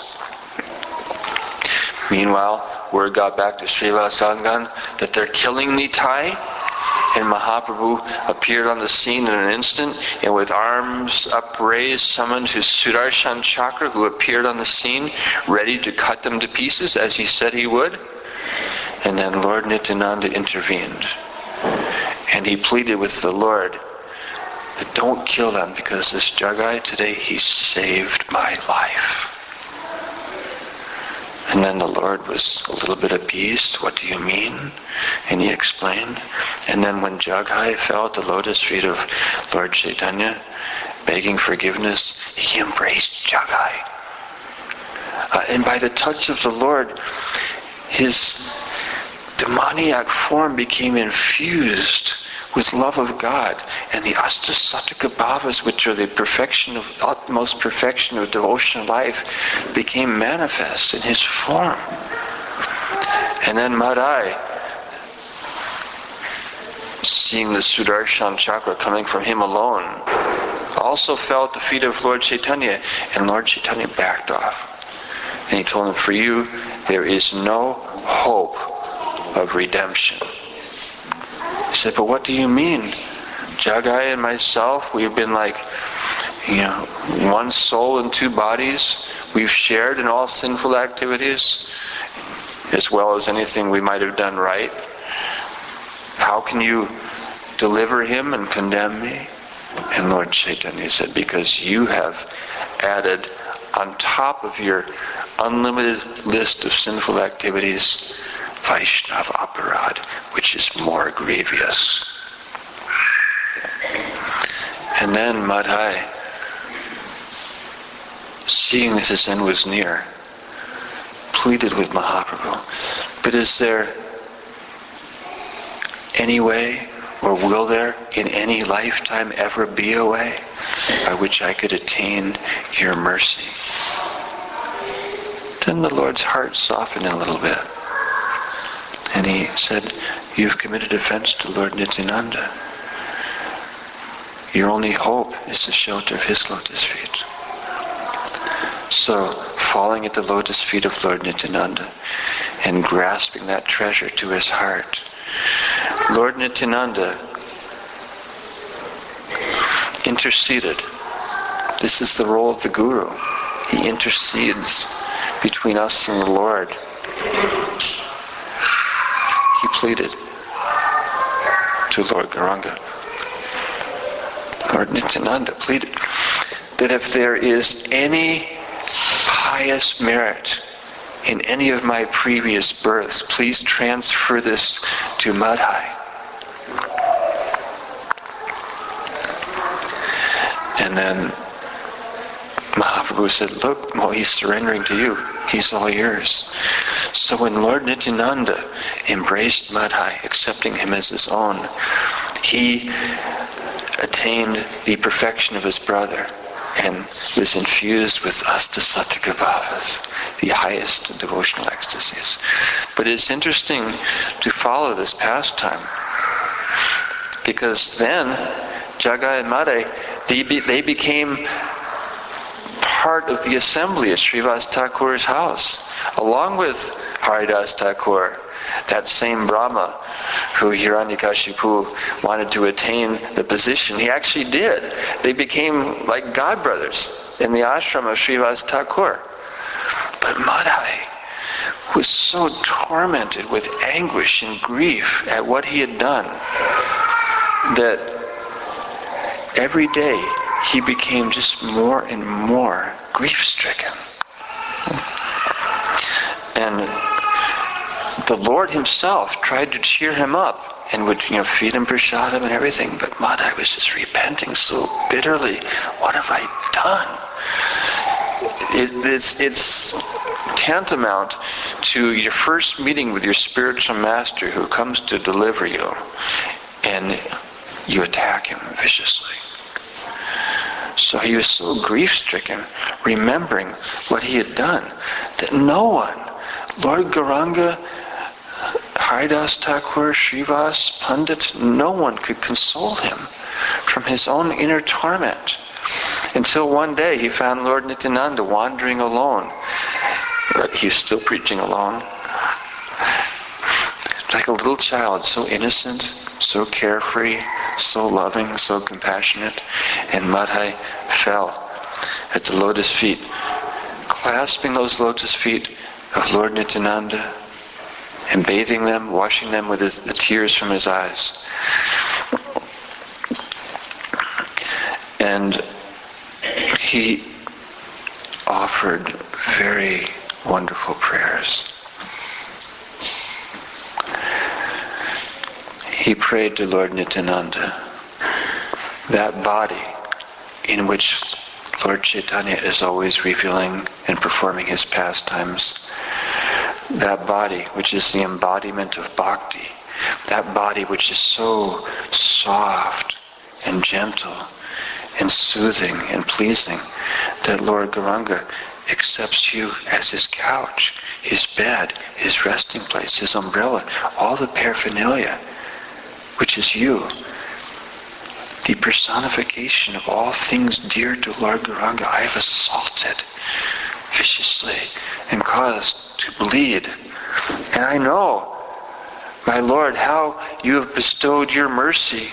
Meanwhile, word got back to Srivasangan that they're killing Nitai, and Mahaprabhu appeared on the scene in an instant, and with arms upraised summoned his Sudarshan Chakra, who appeared on the scene, ready to cut them to pieces as he said he would. And then Lord Nityananda intervened, and he pleaded with the Lord, don't kill them, because this Jagai today, he saved my life. And then the Lord was a little bit appeased. What do you mean? And he explained. And then when Jagai fell at the lotus feet of Lord Chaitanya, begging forgiveness, he embraced Jagai. And by the touch of the Lord, his demoniac form became infused with love of God, and the Astasataka Bhavas, which are the utmost perfection of devotional life, became manifest in his form. And then Madhai, seeing the Sudarshan Chakra coming from him alone, also fell at the feet of Lord Chaitanya, and Lord Chaitanya backed off. And he told him, for you, there is no hope of redemption. He said, but what do you mean? Jagai and myself, we've been like, one soul in two bodies. We've shared in all sinful activities, as well as anything we might have done right. How can you deliver him and condemn me? And Lord Chaitanya said, because you have added on top of your unlimited list of sinful activities, Vaishnava Aparad, which is more grievous. And then Madhai, seeing that his end was near, pleaded with Mahaprabhu, but is there any way, or will there in any lifetime ever be a way by which I could attain your mercy? Then the Lord's heart softened a little bit. And he said, you've committed offense to Lord Nityananda. Your only hope is the shelter of his lotus feet. So, falling at the lotus feet of Lord Nityananda and grasping that treasure to his heart, Lord Nityananda interceded. This is the role of the Guru. He intercedes between us and the Lord. He pleaded to Lord Gauranga. Lord Nityananda pleaded that if there is any pious merit in any of my previous births, please transfer this to Madhai. And then Mahaprabhu said, look, well, he's surrendering to you. He's all yours. So when Lord Nityananda embraced Madhai, accepting him as his own, he attained the perfection of his brother and was infused with Astasattva bhavas, the highest devotional ecstasies. But it's interesting to follow this pastime, because then Jagai and Madhai, they became part of the assembly at Srivas Thakur's house, along with Haridas Thakur, that same Brahma who Hiranyakashipu wanted to attain the position. He actually did. They became like godbrothers in the ashram of Srivas Thakur. But Madhai was so tormented with anguish and grief at what he had done that every day he became just more and more grief-stricken. And the Lord himself tried to cheer him up and would, feed him prasadam and everything, but Madhai was just repenting so bitterly. What have I done? It's tantamount to your first meeting with your spiritual master who comes to deliver you, and you attack him viciously. So he was so grief-stricken, remembering what he had done, that no one, Lord Gauranga, Haridas Thakur, Srivas, Pandit, no one could console him from his own inner torment. Until one day he found Lord Nityananda wandering alone. He was still preaching alone. Like a little child, so innocent, so carefree, so loving, so compassionate. And Madhai fell at the lotus feet, clasping those lotus feet of Lord Nityananda and bathing them, washing them with the tears from his eyes. And he offered very wonderful prayers. He prayed to Lord Nityananda, that body in which Lord Chaitanya is always revealing and performing his pastimes, that body which is the embodiment of bhakti, that body which is so soft and gentle and soothing and pleasing, that Lord Gauranga accepts you as his couch, his bed, his resting place, his umbrella, all the paraphernalia, which is you, the personification of all things dear to Lord Gauranga, I have assaulted viciously and caused to bleed. And I know, my Lord, how you have bestowed your mercy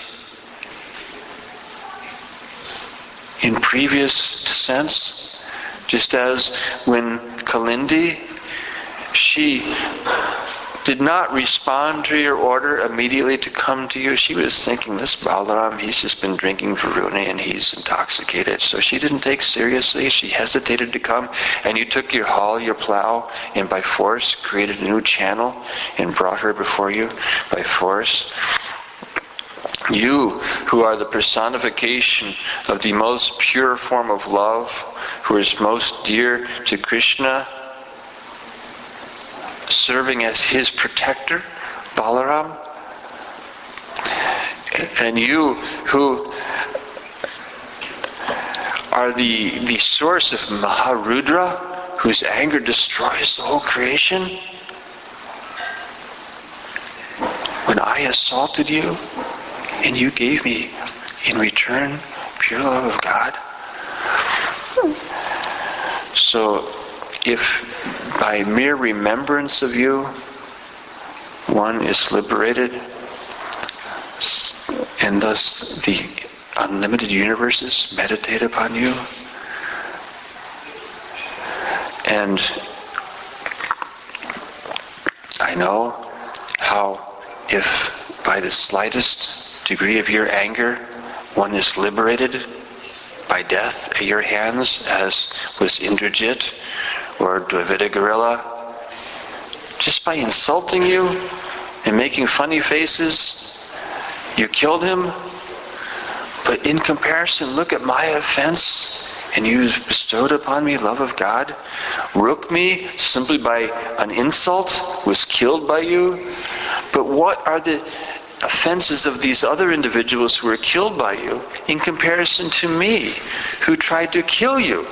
in previous descents, just as when Kalindi, she did not respond to your order immediately to come to you. She was thinking, this Balaram, he's just been drinking Varuni and he's intoxicated. So she didn't take seriously. She hesitated to come, and you took your hall, your plow, and by force created a new channel and brought her before you by force. You, who are the personification of the most pure form of love, who is most dear to Krishna, serving as his protector, Balaram. And you who are the source of Maharudra, whose anger destroys the whole creation. When I assaulted you, and you gave me in return pure love of God. So if by mere remembrance of you, one is liberated, and thus the unlimited universes meditate upon you, and I know how if by the slightest degree of your anger one is liberated by death at your hands, as was Indrajit or Dravida Gorilla, just by insulting you and making funny faces, you killed him. But in comparison, look at my offense, and you bestowed upon me love of God. Rukmi, simply by an insult, was killed by you. But what are the offenses of these other individuals who were killed by you in comparison to me, who tried to kill you?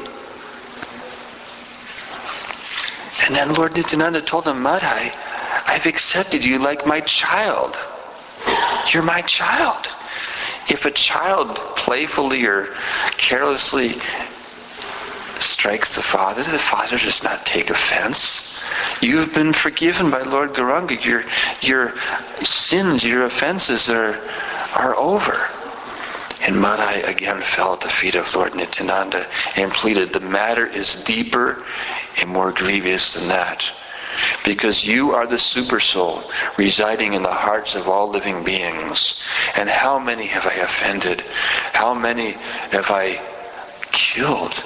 And then Lord Nityananda told him, Madhai, I've accepted you like my child. You're my child. If a child playfully or carelessly strikes the father does not take offense. You have been forgiven by Lord Gauranga. Your sins, your offenses are over. And Madhai again fell at the feet of Lord Nityananda and pleaded, the matter is deeper and more grievous than that. Because you are the super soul residing in the hearts of all living beings. And how many have I offended? How many have I killed?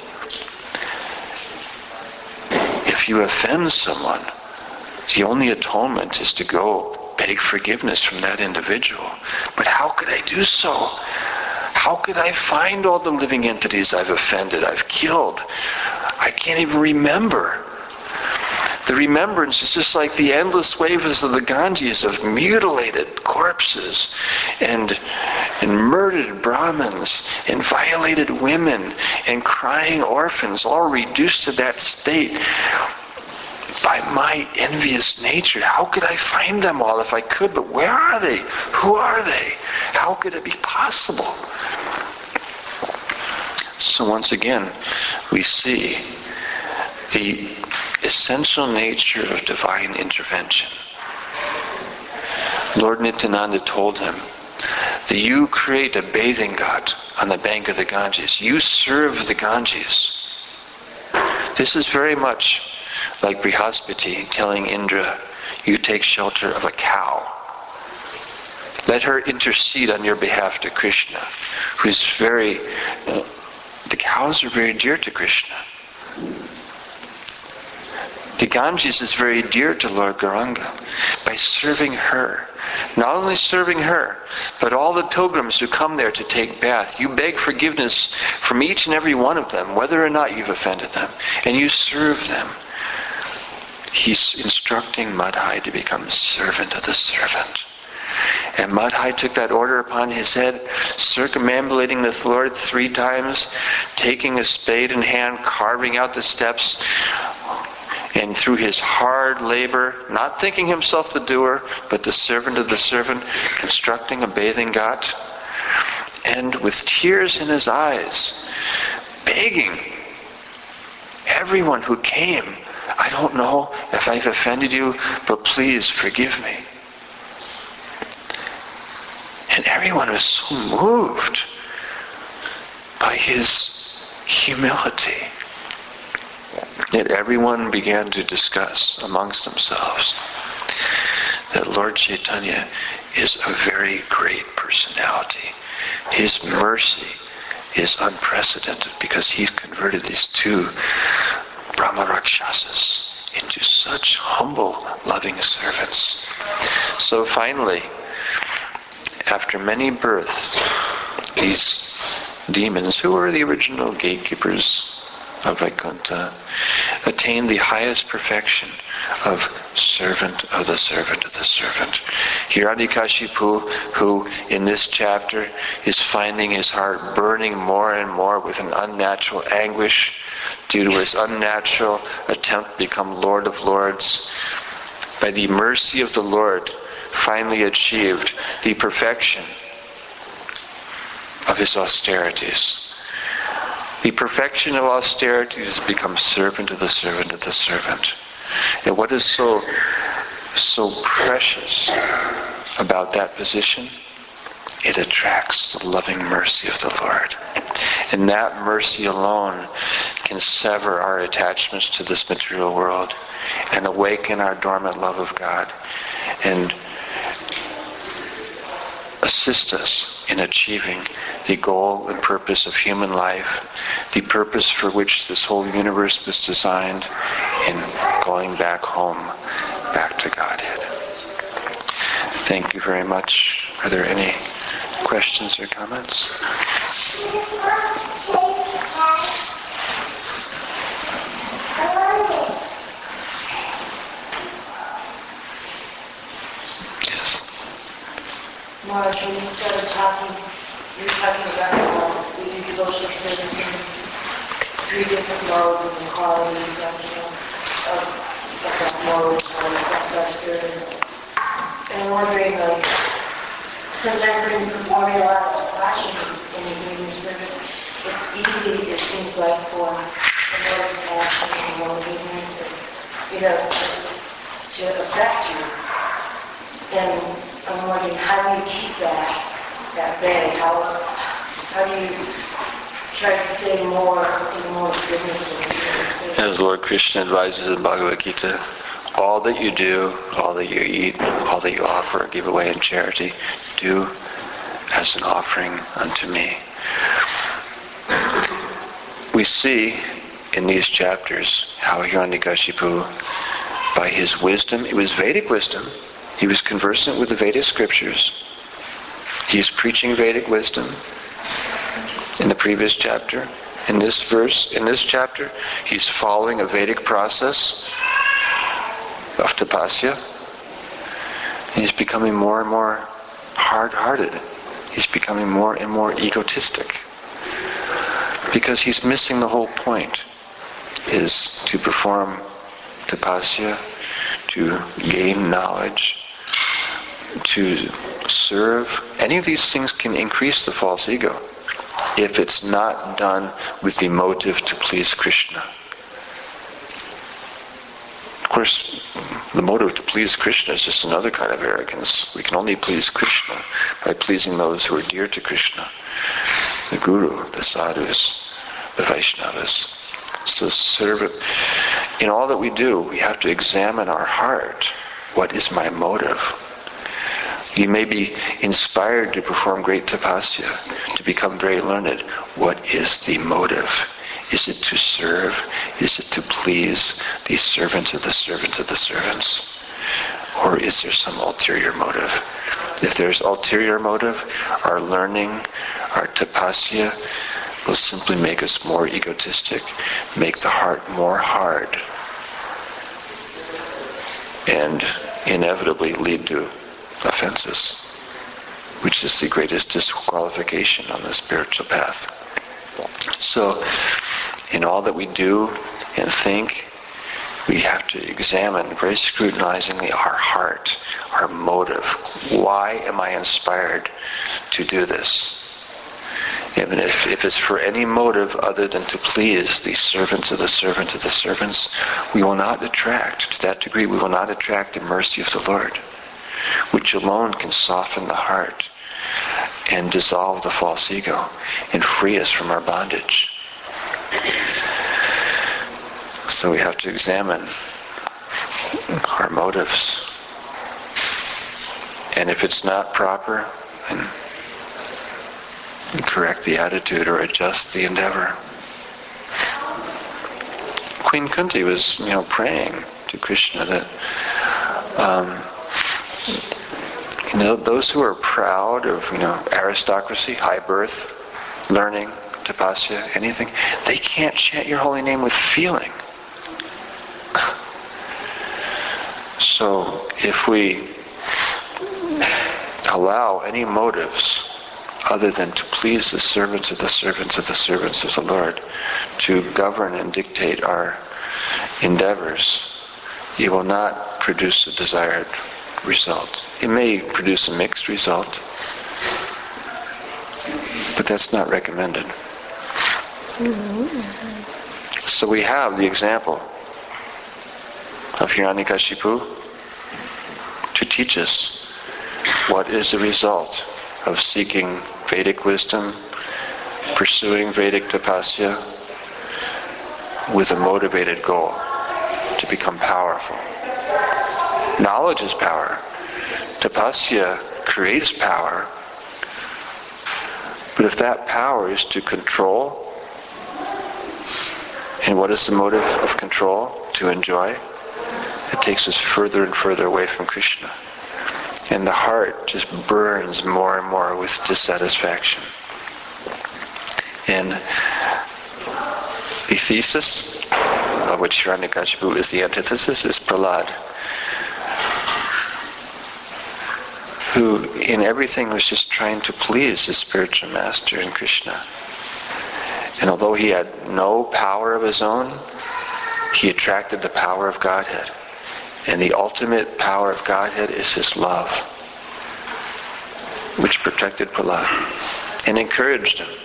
If you offend someone, the only atonement is to go beg forgiveness from that individual. But how could I do so? How could I find all the living entities I've offended, I've killed? I can't even remember. The remembrance is just like the endless waves of the Ganges of mutilated corpses and murdered Brahmins and violated women and crying orphans, all reduced to that state by my envious nature. How could I find them all if I could? But where are they? Who are they? How could it be possible? So once again, we see the essential nature of divine intervention. Lord Nityananda told him that you create a bathing ghat on the bank of the Ganges. You serve the Ganges. This is very much like Brihaspati telling Indra, you take shelter of a cow. Let her intercede on your behalf to Krishna, who's the cows are very dear to Krishna. The Ganges is very dear to Lord Gauranga. By serving her, not only serving her, but all the pilgrims who come there to take bath, you beg forgiveness from each and every one of them, whether or not you've offended them, and you serve them. He's instructing Madhai to become servant of the servant. And Madhai took that order upon his head, circumambulating the Lord 3 times, taking a spade in hand, carving out the steps, and through his hard labor, not thinking himself the doer, but the servant of the servant, constructing a bathing ghat, and with tears in his eyes, begging everyone who came, I don't know if I've offended you, but please forgive me. And everyone was so moved by his humility that everyone began to discuss amongst themselves that Lord Chaitanya is a very great personality. His mercy is unprecedented because he's converted these 2 Brahma Rakshasas into such humble, loving servants. So finally, after many births, these demons, who were the original gatekeepers of Vaikuntha, attain the highest perfection of servant of the servant of the servant. Hiranyakashipu, who in this chapter is finding his heart burning more and more with an unnatural anguish due to his unnatural attempt to become Lord of Lords, by the mercy of the Lord, finally achieved the perfection of his austerities. The perfection of austerity has become servant of the servant of the servant. And what is so precious about that position? It attracts the loving mercy of the Lord. And that mercy alone can sever our attachments to this material world and awaken our dormant love of God and assist us in achieving the goal and purpose of human life, the purpose for which this whole universe was designed, in going back home, back to Godhead. Thank you very much. Are there any questions or comments? Yes. Marge, when you started talking, you were talking about the devotional service and 3 different modes and qualities of that mode of such service. And I'm wondering, sometimes when you're performing a lot of passion in your service, it's easy, it seems like, for the more compassion and more ignorance, to affect you. And I'm wondering, how do you keep that bay? How do you try to stay more in more goodness? As Lord Krishna advises in Bhagavad Gita, all that you do, all that you eat, all that you offer, give away in charity, do as an offering unto me. We see in these chapters how Hiranyakashipu, by his wisdom, it was Vedic wisdom, he was conversant with the Vedic scriptures. He is preaching Vedic wisdom in the previous chapter. In this chapter, he's following a Vedic process of tapasya. He's becoming more and more hard-hearted. He's becoming more and more egotistic. Because he's missing the whole point, is to perform tapasya, to gain knowledge, to serve. Any of these things can increase the false ego if it's not done with the motive to please Krishna. Of course, the motive to please Krishna is just another kind of arrogance. We can only please Krishna by pleasing those who are dear to Krishna, the Guru, the Sadhus, the Vaishnavas. So serve it. In all that we do, we have to examine our heart. What is my motive? You may be inspired to perform great tapasya, to become very learned. What is the motive? Is it to serve? Is it to please the servants of the servants of the servants? Or is there some ulterior motive? If there's ulterior motive, our learning, our tapasya, will simply make us more egotistic, make the heart more hard, and inevitably lead to offenses, which is the greatest disqualification on the spiritual path. So, in all that we do and think, we have to examine very scrutinizingly our heart, our motive. Why am I inspired to do this? Even if it's for any motive other than to please the servants of the servants of the servants, we will not attract, to that degree, we will not attract the mercy of the Lord, which alone can soften the heart and dissolve the false ego and free us from our bondage. So we have to examine our motives. And if it's not proper, then correct the attitude or adjust the endeavor. Queen Kunti was, praying to Krishna that those who are proud of, aristocracy, high birth, learning, tapasya, anything, they can't chant your holy name with feeling. So if we allow any motives other than to please the servants of the servants of the servants of the Lord to govern and dictate our endeavors, it will not produce a desired result. It may produce a mixed result, but that's not recommended. So we have the example of Hiranyakashipu to teach us what is the result of seeking Vedic wisdom, pursuing Vedic tapasya with a motivated goal to become powerful. Knowledge is power. Tapasya creates power. But if that power is to control, and what is the motive of control? To enjoy, it takes us further and further away from Krishna. And the heart just burns more and more with dissatisfaction. And the thesis, of which Hiranyakashipu is the antithesis, is Prahlad, who in everything was just trying to please his spiritual master in Krishna. And although he had no power of his own, he attracted the power of Godhead. And the ultimate power of Godhead is his love, which protected Prahlad and encouraged him.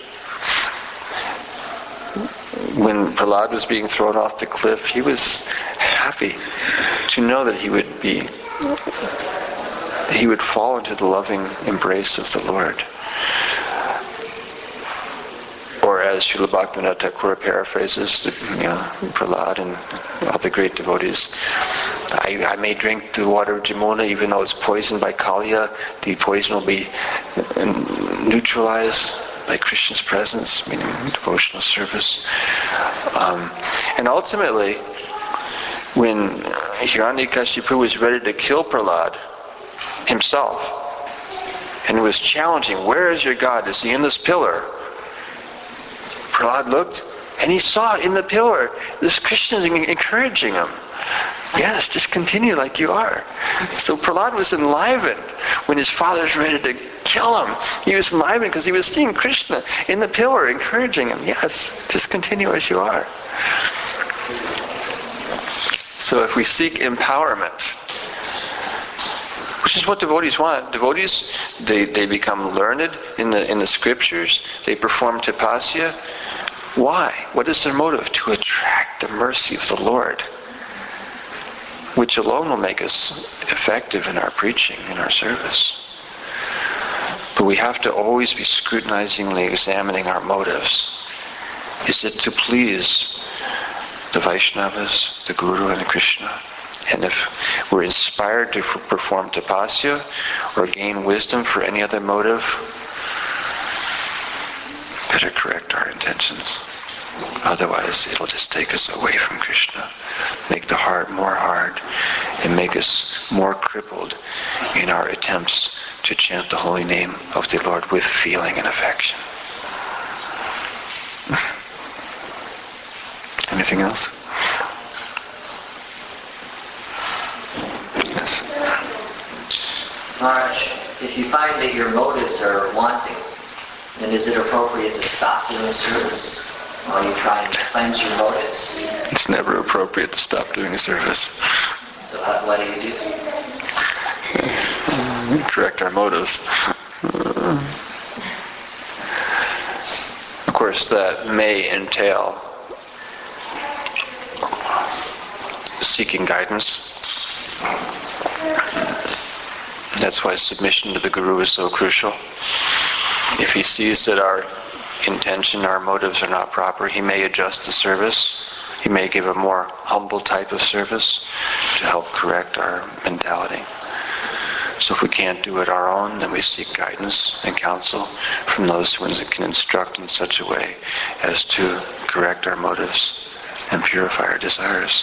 When Prahlad was being thrown off the cliff, he was happy to know that he would fall into the loving embrace of the Lord. Or as Srila Bhaktivinoda Thakur paraphrases, Prahlad and all the great devotees, I may drink the water of Jamuna even though it's poisoned by Kaliya. The poison will be neutralized by Krishna's presence, meaning devotional service. And ultimately, when Hiranyakashipu was ready to kill Prahlad himself, and was challenging, where is your God? Is he in this pillar? Prahlad looked, and he saw in the pillar, this Krishna is encouraging him. Yes, just continue like you are. So Prahlad was enlivened when his father's ready to kill him. He was enlivened because he was seeing Krishna in the pillar encouraging him. Yes, just continue as you are. So if we seek empowerment, which is what devotees want. Devotees, they become learned in the scriptures. They perform tapasya. Why? What is their motive? To attract the mercy of the Lord, which alone will make us effective in our preaching, in our service. But we have to always be scrutinizingly examining our motives. Is it to please the Vaishnavas, the Guru, and the Krishna? And if we're inspired to perform tapasya or gain wisdom for any other motive, better correct our intentions. Otherwise, it'll just take us away from Krishna, make the heart more hard, and make us more crippled in our attempts to chant the holy name of the Lord with feeling and affection. Anything else? Yes. Maharaj, if you find that your motives are wanting, then is it appropriate to stop doing service while you try and cleanse your motives? It's never appropriate to stop doing service. So what do you do? Correct our motives. Of course, that may entail seeking guidance. That's why submission to the Guru is so crucial. If he sees that our intention, our motives are not proper, he may adjust the service. He may give a more humble type of service to help correct our mentality. So if we can't do it our own, then we seek guidance and counsel from those who can instruct in such a way as to correct our motives and purify our desires.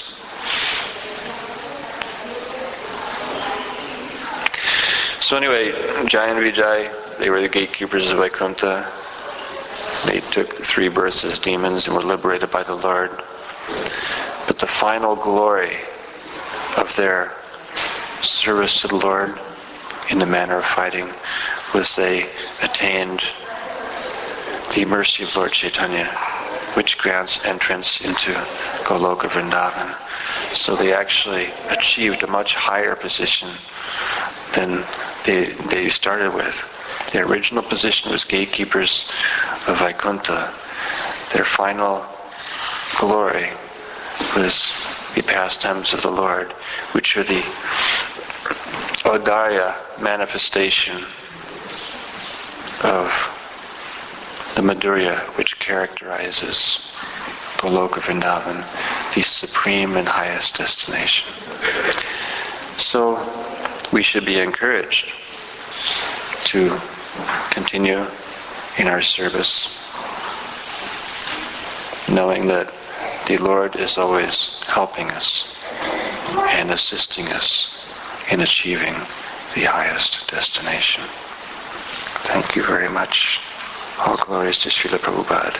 So anyway, Jai and Vijay, they were the gatekeepers of Vaikuntha. They took 3 births as demons and were liberated by the Lord. But the final glory of their service to the Lord in the manner of fighting was they attained the mercy of Lord Chaitanya, which grants entrance into Goloka Vrindavan. So they actually achieved a much higher position than they started with. Their original position was gatekeepers of Vaikuntha. Their final glory was the pastimes of the Lord, which are the Audarya manifestation of the Madhurya, which characterizes Goloka Vrindavan, the supreme and highest destination. So we should be encouraged to continue in our service, knowing that the Lord is always helping us and assisting us in achieving the highest destination. Thank you very much. All glories to Srila Prabhupada.